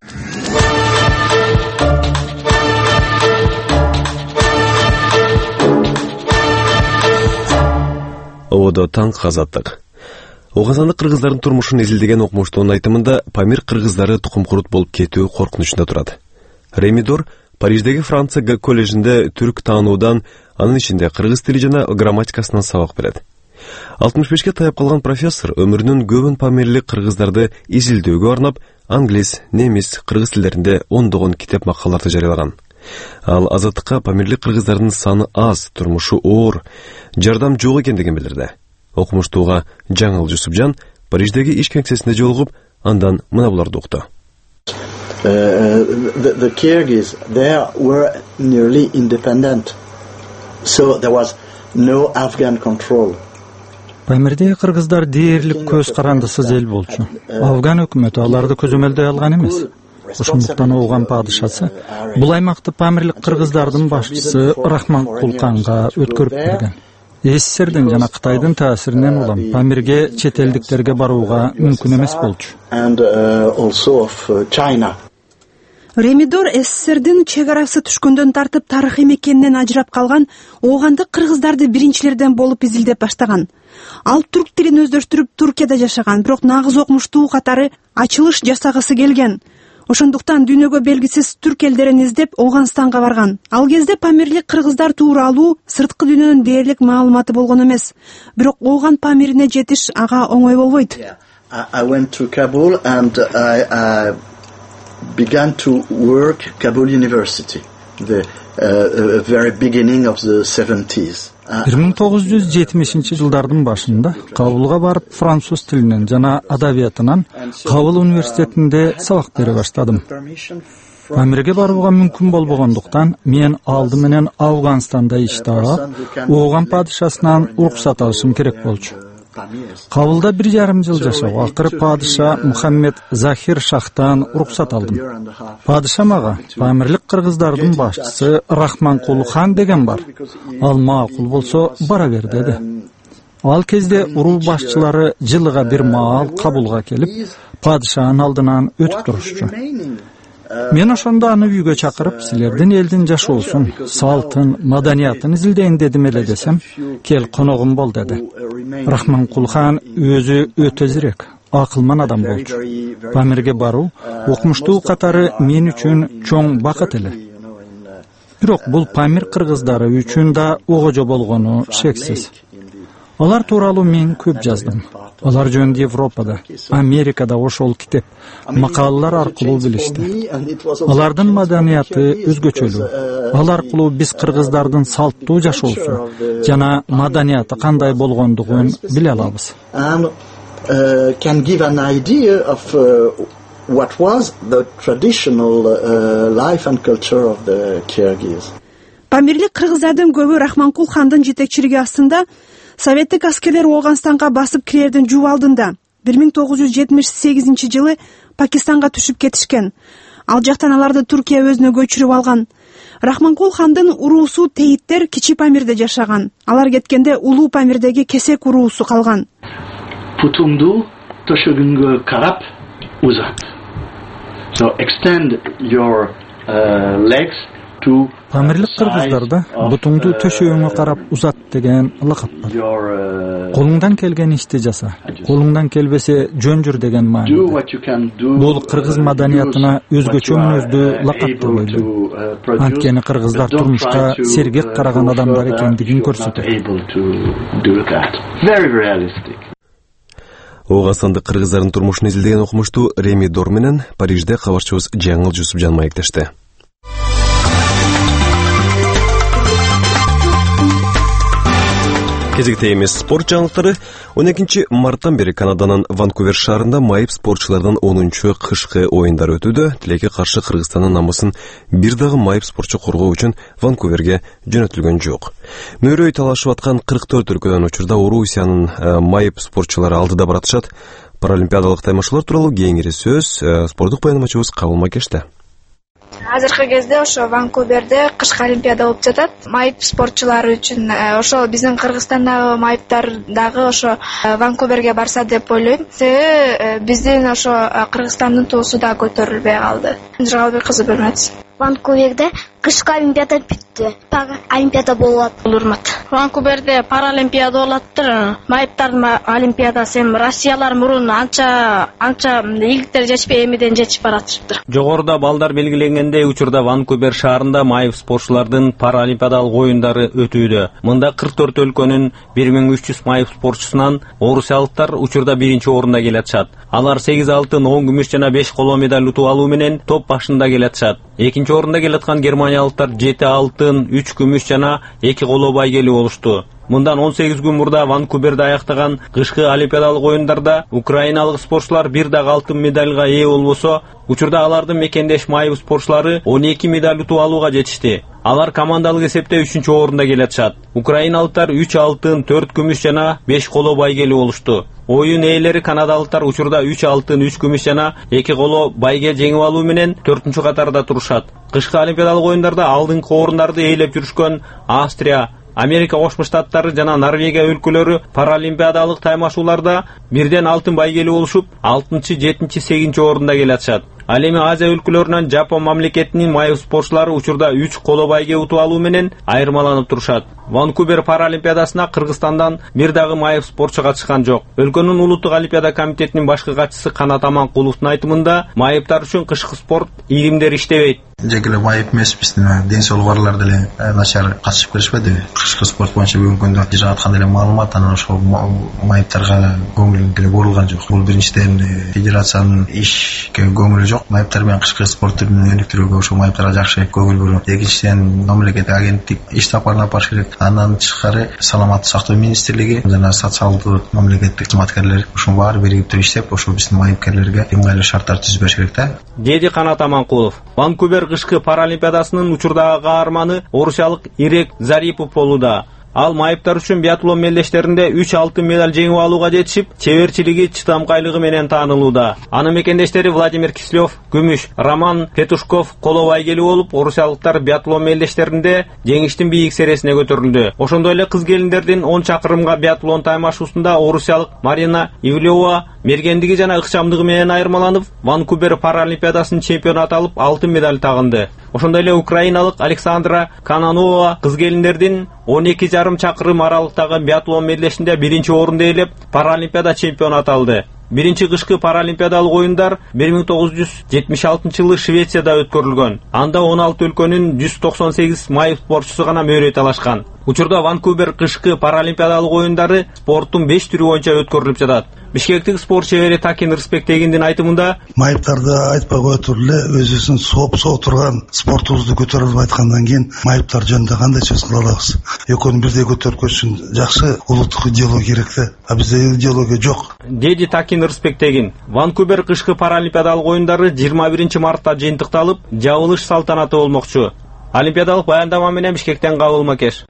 Одо танк Азаттык. Оғазандык кыргыздардын турмушун изилдеген окумуштуунун айтымында Памир кыргыздары тукумкурут болуп кетүү коркунучунда турат. Ремидор Париждеги Франция коллежинде түрк таануудан, анын ичинде кыргыз тили жана грамматикасынан сабак берет. 65-ке таяп калган профессор өмүрүнүн көбүн памирлик кыргыздарды изилдөөгө арнап, англис, немис, кыргыз тилдеринде ондогон китеп макалаларды жарыялаган. Ал Азаттыкка памирлик кыргыздардын саны аз, турмушу оор, жардам жок экендигин билдирди. Окумуштууга Жаңыл Жусупжан Париждеги иш кеңсесинде жолугуп, андан мына буларды укту. The Kyrgyz, they were nearly independent, so there was no Afghan control. Памирдеги кыргыздар дээрлик көз карандысыз эл болчу. Афган өкмөтү аларды көзөмөлдөй алган эмес. Ошондуктан Ооган падышасы бул аймакты памирлик кыргыздардын башчысы Рахман Кулканга өткөрүп берген. СССРдин жана Кытайдын таасиринен улам Памирге чет элдиктерге барууга мүмкүн эмес болчу. Ремидор СССРдин чек арасы түшкөндөн тартып тарыхый мекенинен ажырап калган оогандык кыргыздарды биринчилерден болуп изилдеп баштаган. Ал түрк тилин өздөштүрүп Туркияда жашаган, бирок нагыз окумуштуу катары ачылыш жасагысы келген. Ошондуктан дүйнөгө белгисиз түрк элдерин издеп Ооганстанга барган. Ал кезде памирлик кыргыздар тууралуу сырткы дүйнөнүн дээрлик маалыматы болгон эмес. Бирок Ооган памирине жетиш ага оңой болбойт. I went to Kabul and I began to work Kabul University, the very beginning of the 70s. 1970-жылдардын башында Кабулга барып француз тилинен жана адабиятынан Кабул университетинде сабак бере баштадым. Памирге барууга мүмкүн болбогондуктан мен алды менен Афганстанда иштап, Ооган падышасынан уруксат алышым керек болчу. Кабулда 1,5 жыл жашап, акыры падыша Мухаммед Захир Шахтан уруксат алдым. Падыша мага памирлик кыргыздардын башчысы Рахман Кулхан деген бар. Ал макул болсо бара бер деди. Ал кезде уруу башчылары жылыга бир маал Кабулга келип, падышанын алдынан өтүп турушчу. Мен ошондо аны үйгө чакырып, силердин элдин жашоосун, салтын, маданиятын изилдейин дедим эле десем, кел коногум бол деди. Рахман Кулхан өзү өтө зирек, акылман адам болчу. Памирге баруу окумуштуу катары мен үчүн чоң бакыт эле. Бирок бул Памир кыргыздары үчүн да огожо болгону шексиз. Алар тууралуу мен көп жаздым. Алар жөнүндө Европада, Америкада ошол китеп, макалалар аркылуу билишти. Алардын маданияты өзгөчөлүү. Ал аркылуу биз кыргыздардын салттуу жашоосу жана маданияты кандай болгондугун биле алабыз. Can give an idea of what was the traditional life and culture of the Kyrgyz. Памирлик кыргыздардын көбү Рахманкул хандын жетекчилиги астында советтик аскерлер Ооганстанга басып кирердин жуп алдында 1978 жылы Пакистанга түшүп кетишкен. Ал жактан аларды Туркия өзүнө көчүрүп алган. Рахманкул хандын уруусу Тейиттер Кичи Памирде жашаган. Алар кеткенде Улуу Памирдеги Кесек уруусу калган. Путуңду төшөгүнгө карап узат. So extend your legs to Памирлик кыргыздарда бутуңду төшөгүңө карап узат деген лакап бар. Колуңдан келген ишти жаса, колуңдан келбесе жөн жүр деген мааниде. Бул кыргыз маданиятына өзгөчө мүнөздүү лакап деп ойлойм. Анткени кыргыздар турмушка сергек караган адамдар экендигин көрсөтөт. Ооганстандык кыргыздардын турмушун изилдеген окумуштуу Реми Дор менен Парижде кабарчыбыз Жаңыл Жусупжан маектешти. Кезекте эмес спорт жаңылыктары. 12 марттан бери Канаданын Ванкувер шаарында майып спортчулардын 10-чу кышкы оюндары өтүүдө. Тилекке каршы Кыргызстандын намысын бир дагы майып спортчу коргоо үчүн Ванкуверге жөнөтүлгөн жок. Мөөрөй талашып аткан 44 өлкөдөн учурда Орусиянын майып спортчулары алдыда баратышат. Паралимпиадалык таймашуулар тууралуу кеңири сөз спорттук баянамачыбыз Кабыл Макеште. Азыркы кезде ошо Ванкуверде кышкы олимпиада болуп жатат. Майып спортчулар үчүн ошо биздин Кыргызстандагы майыптар дагы ошо Ванкуверге барса деп ойлойм. Себеби биздин ошо Кыргызстандын туусу да көтөрүлбөй калды. Жалбек кызы Бөлмөт. Ванкуверде кышкы олимпиада бүттү. Олимпиада болот. Урмат. Ванкуверде паралимпиада болоттур. Майыптардын олимпиадасы эми Россиялар мурун анча ийгиктер жетпей эмиден жетип баратыптыр. Жогоруда балдар белгиленгендей учурда Ванкувер шаарында майып спортчулардын паралимпиадалык оюндары өтүүдө. Мында 44 өлкөнүн 1300 майып спортчусунан орусиялыктар учурда биринчи орунда келатышат. Алар 8 алтын, 10 күмүш жана 5 коло медаль утуп алуу менен топ башында келатышат. Экинчи орунда келаткан германиялыктар 7 алтын, 3 күмүш жана 2 коло байгелүү болушту. Мындан 18 күн мурда Ванкуверде аяктаган кышкы олимпиадалык оюндарда украиналык спортчулар бир дагы алтын медальга ээ болбосо, учурда алардын мекендеш майып спортчулары 12 медаль утуп алууга жетишти. Алар командалык эсепте 3-чү орунда келатышат. Украиналыктар 3 алтын, 4 күмүш жана 5 коло байгелүү болушту. Оюн ээлери канадалыктар учурда 3 алтын, 3 күмүш жана 2 коло байге жеңип алуу менен 4-чү катарда турушат. Кышкы олимпиадалык оюндарда алдыңкы орундарды ээлеп жүрүшкөн Австрия, Америка Кошмо Штаттары жана Норвегия өлкөлөрү паралимпиадалык таймашууларда бирден алтын байгелүү болушуп, 6-чы, 7-чи, 8-чи орунда келатышат. Ал эми Азия өлкөлөрүнөн Жапон мамлекетинин майып спортчулары учурда 3 коло байге утуп алуу менен айырмаланып турушат. Ванкувер паралимпиадасына Кыргызстандан бир дагы майып спортчу катышкан жок. Өлкөнүн улуттук олимпиада комитетинин башкы катчысы Канат Аманкуловдун айтымында, майыптар үчүн кышкы спорт илимдер иштебейт. Жекеле майып эмеспиз, ден соолугу барлар деле начар катышып келишпеди. Кышкы спорт боюнча бүгүнкү күндө жаткан деле маалымат, анан ошол майыптарга көңүл деле бурулган жок. Бул биринчиден федерациянын ишке көңүлү жок. Майыптар менен кышкы спорт түрүн өнүктүрүүгө ошол майыптарга жакшы көңүл буруп, экинчиден мамлекеттик агенттик иш тапкырын алып барыш керек. Андан тышкары саламаттык сактоо министрлиги жана социалдуу мамлекеттик кызматкерлер ушунун баары биригип туруп иштеп, ошол биздин майыпкерлерге ыңгайлуу шарттар түзүп бериш керек да. Деди Канат Аманкулов. Ванкувер кышкы паралимпиадасынын учурдагы каарманы орусиялык Ирек Зарипов болууда. Ал майыптар үчүн биатлон мелдештеринде 3 алтын медаль жеңип алууга жетишип, чеберчилиги, чыдамкайлыгы менен таанылууда. Анын мекендештери Владимир Кислев күмүш, Роман Петушков коло байгелүү болуп, орусиялыктар биатлон мелдештеринде жеңиштин бийик сересине көтөрүлдү. Ошондой эле кыз келиндердин 10 чакырымга биатлон таймашуусунда орусиялык Марина Ивлева мергендиги жана ыкчамдыгы менен айырмаланып, Ванкувер паралимпиадасынын чемпиону аталып, алтын медаль тагынды. Ошондой эле украиналык Александра Кананова кыз келиндердин 12,5 чакырым аралыктагы биатлон мелдешинде биринчи орунду ээлеп, паралимпиада чемпиону аталды. Биринчи кышкы паралимпиадалык оюндар 1976-жылы Швецияда өткөрүлгөн. Анда 16 өлкөнүн 198 майып спортчусу гана мөөнөт алышкан. Учурда Ванкувер кышкы паралимпиадалык оюндары спорттун 5 түрү боюнча өткөрүлүп жатат. Бишкектик спорт шебери Такин Рысбектегиндин айтымында майыптарды айтпай кое туруп эле өзүбүздүн сооп турган спортубузду көтөрө албай аткандан кийин майыптар жөнүндө кандай сөз кыла алабыз? Экөөнү бирдей көтөрүп көчсүн, жакшы улуттук идеология керек да. А бизде идеология жок. Деди Такин Рысбектегин. Ванкувер кышкы паралимпиадалык оюндары 21 мартта жыйынтыкталып, жабылыш салтанаты болмокчу. Олимпиадалык баяндама менен Бишкектен Кабыл Макеш.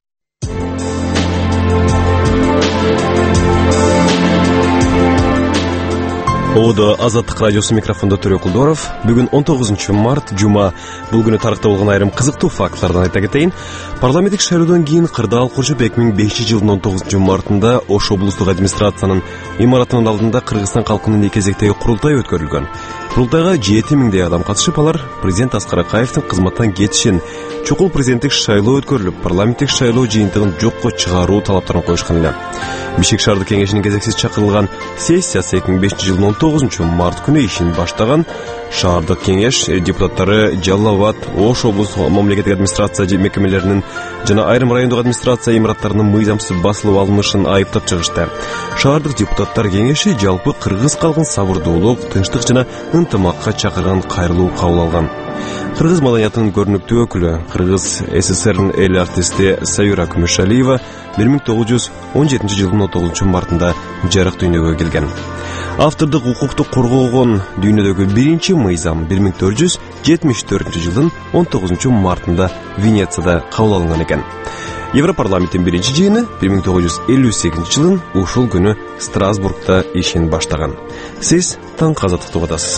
Оодо Азаттык радиосу микрофондо Төрө Кулдоров. Бүгүн 19 март, жума. Бул күнү тарыхта болгон айрым кызыктуу фактлардан айта кетейин. Парламенттик шайлоодон кийин Кырдаал Кожоп 2005-жылдын 19 мартында Ош облустук администрациянын имаратынын алдында Кыргызстан калкынын кезектеги курултай өткөрүлгөн. Курултайга 7000 адам катышып, алар президент Аскар Акаевдин кызматтан кетишин, чукул президенттик шайлоо өткөрүлүп, парламенттик шайлоо жыйынтыгын жокко чыгаруу талаптарын коюшкан эле. Бишкек шаардык кеңешинин кезексиз чакырылган сессиясы 2005-жылдын 19 март күнү ишин баштаган. Шаардык кеңеш депутаттары Жалал Абад, Ош облустук мамлекеттик администрация мекемелеринин жана айрым райондук администрация имараттарынын мыйзамсыз басылып алынышын айыптап чыгышты. Шаардык депутаттар кеңеши жалпы кыргыз калкын сабырдуулук, тынчтык жана ынтымакка чакырган кайрылуу кабыл алган. Кыргыз маданиятынын көрүнүктүү өкүлү, Кыргыз СССРнын эл артисти Саюра Күмүшалиева 1917-жылдын 19 мартында жарык дүйнөгө келген. Автордук укукту коргоогон дүйнөдөгү биринчи мыйзам 1474-жылдын 19 мартында Венецияда кабыл алынган экен. Европарламенттин биринчи жыйыны 1958-жылдын ушул күнү Страсбургда ишин баштаган. Сиз таңкы азаттыкты угасыз.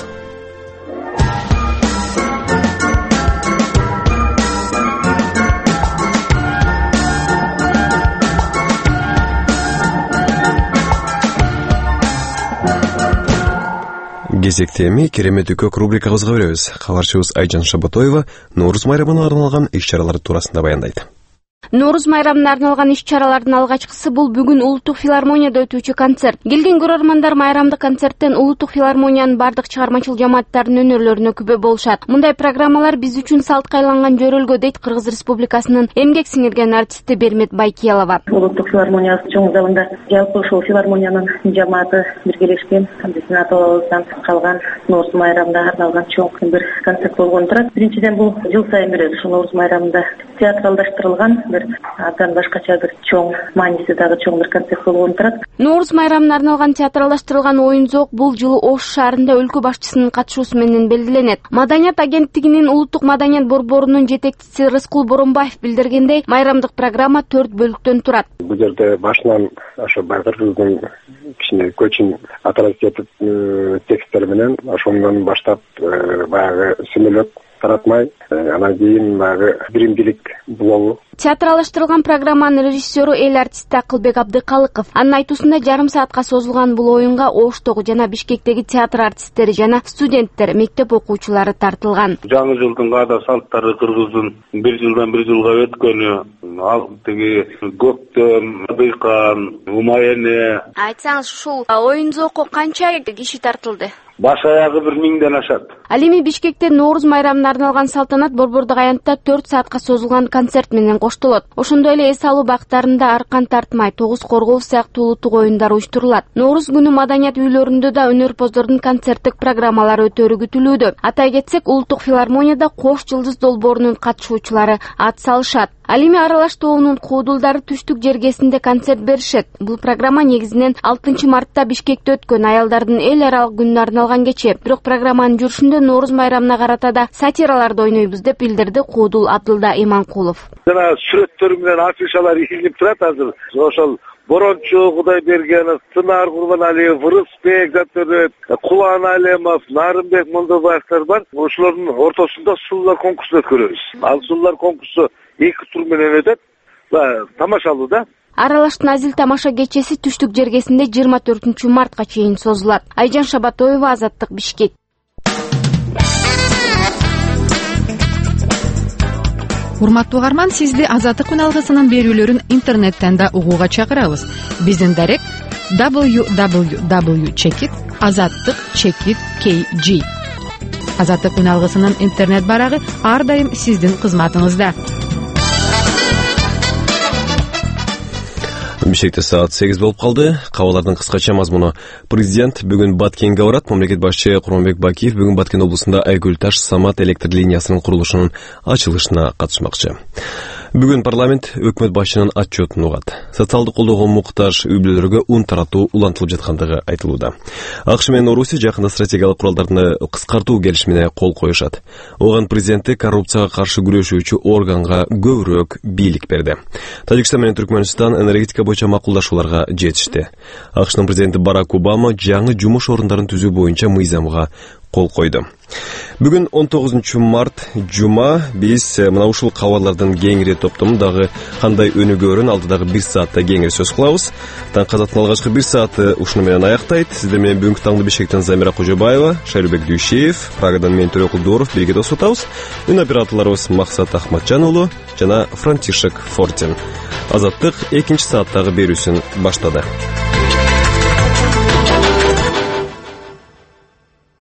Кезекте эми керемет үкөк рубрикабызга беребиз. Кабарчыбыз Айжан Шабатоева Нооруз майрамына арналган иш-чаралар туурасында баяндайт. Нооруз майрамына арналган иш-чаралардын алгачкысы бул бүгүн Улуттук филармонияда өтүүчү концерт. Келген көрөрмандар майрамдык концерттен Улуттук филармониянын бардык чыгармачыл жамааттарынын өнөрлөрүнө күбө болушат. Мындай программалар биз үчүн салтка айланган жөрөлгө, дейт Кыргыз Республикасынын эмгек сиңирген артисти Бермет Байкиялова. Улуттук филармониясы чоң залында жалпы ушул филармониянын жамааты биргелешкен, биздин ата-бабабыздан калган Нооруз майрамына арналган чоң бир концерт болгон турат. Биринчиден бул жыл сайын беребиз. Ушул Нооруз майрамында театралдаштырылган абдан башкача бир чоң мааниси дагы чоң бир концерт болгон турат. Нооруз майрамына арналган театралдаштырылган оюн-зоок бул жылы Ош шаарында өлкө башчысынын катышуусу менен белгиленет. Маданият агенттигинин Улуттук маданият борборунун жетекчиси Рыскул Боронбаев билдиргендей, майрамдык программа 4 бөлүктөн турат. Бул жерде башынан ошо Кыргыздын кичине көчүн аттрактивдик тексттер менен ошондон баштап баягы сүмөлөк таратмай, анан кийин баягы биримдилик блогу. Театралаштырылган программанын режиссеру эл артисти Акылбек Абдыкалыков. Анын айтуусунда жарым саатка созулган бул оюнга Оштогу жана Бишкектеги театр артисттери жана студенттер, мектеп окуучулары тартылган. Жаңы жылдын аада салттары Кыргыздын бир жылдан бир жылга өткөнү, ал тиги көктөм, дыйкан, умайене. Айтсаңыз, ушул оюн-зоокко канча киши тартылды? Баш аягы 1000ден ашат. Ал эми Бишкекте Нооруз майрамына арналган салтанат борбордук аянтта 4 саатка созулган концерт менен коштолот. Ошондой эле эс алуу бактарында аркан тартмай, тогуз коргоо сыяктуу улуттук оюндар уюштурулат. Нооруз күнү маданият үйлөрүндө да өнөрпоздордун концерттик программалары өтөрү күтүлүүдө. Атай кетсек, Улуттук филармонияда Кош Жылдыз долбоорунун катышуучулары ат салышат. Ал эми аралаш тобунун куудулдары түштүк жергесинде концерт беришет. Бул программа негизинен 6 мартта Бишкекте өткөн аялдардын эл аралык күнүнө арналган кече. Бирок программанын жүрүшүндө Нооруз майрамына карата да сатираларды ойнойбуз деп билдирди куудул Абдылда Иманкулов. Жана сүрөттөр менен афишалар илинип турат азыр. Ошол Борончу Кудайбергенов, Сынар Курбаналиев, Рысбек Затөрөт, Кулан Алемов, Нарымбек Молдобаевтар бар. Ошолордун ортосунда сулуулар конкурсу өткөрөбүз. Ал сулуулар конкурсу 2 тур менен өтөт. Тамашалуу да. Аралаштын азил тамаша кечеси түштүк жергесинде 24 мартка чейин созулат. Айжан Шабатоева, Азаттык, Бишкек. Урматтуу угарман, сизди Азаттык күн алгысынын берүүлөрүн интернеттен да угууга чакырабыз. Биздин дарек www.chekit Азаттык чекит KG. Азаттык үн алгысынын интернет барагы ар дайым сиздин кызматыңызда. Бишкекте саат 8 болуп калды. Кабарлардын кыскача мазмуну. Президент бүгүн Баткенге барат. Мамлекет башчы Курманбек Бакиев бүгүн Баткен облусунда Айгүл Таш Самат электр линиясынын курулушунун ачылышына катышмакчы. Бүгүн парламент өкмөт башчынын отчетун угат. Социалдык колдоого муктаж үй-бүлөлөргө ун таратуу улантылып жаткандыгы айтылууда. АКШ менен Орусия жакында стратегиялык куралдарды кыскартуу келишимине кол коюшат. Оган президенти коррупцияга каршы күрөшүүчү органга көбүрөөк бийлик берди. Тажикстан менен Түркмөнстан энергетика боюнча макулдашууларга жетишти. АКШнын президенти Барак Обама жаңы жумуш орундарын түзүү боюнча мыйзамга кол койду. Бүгүн 19 март жума биз мына ушул кабарлардын кеңири топтому дагы кандай өнүгөөрүн алдыдагы 1 саатта кеңири сөз кылабыз. Таңкы алгачкы 1 сааты ушуну менен аяктайт. Сиздер менен бүгүнкү таңды Бишкектен Замира Кожобаева, Шайлбек Дүйшеев, Прагадан мен Төрөкул Доров бирге тосутабыз. Үн операторлорубуз Максат Ахматжан уулу жана Франтишек Фортин. Азаттык 2 сааттагы берүүсүн баштады.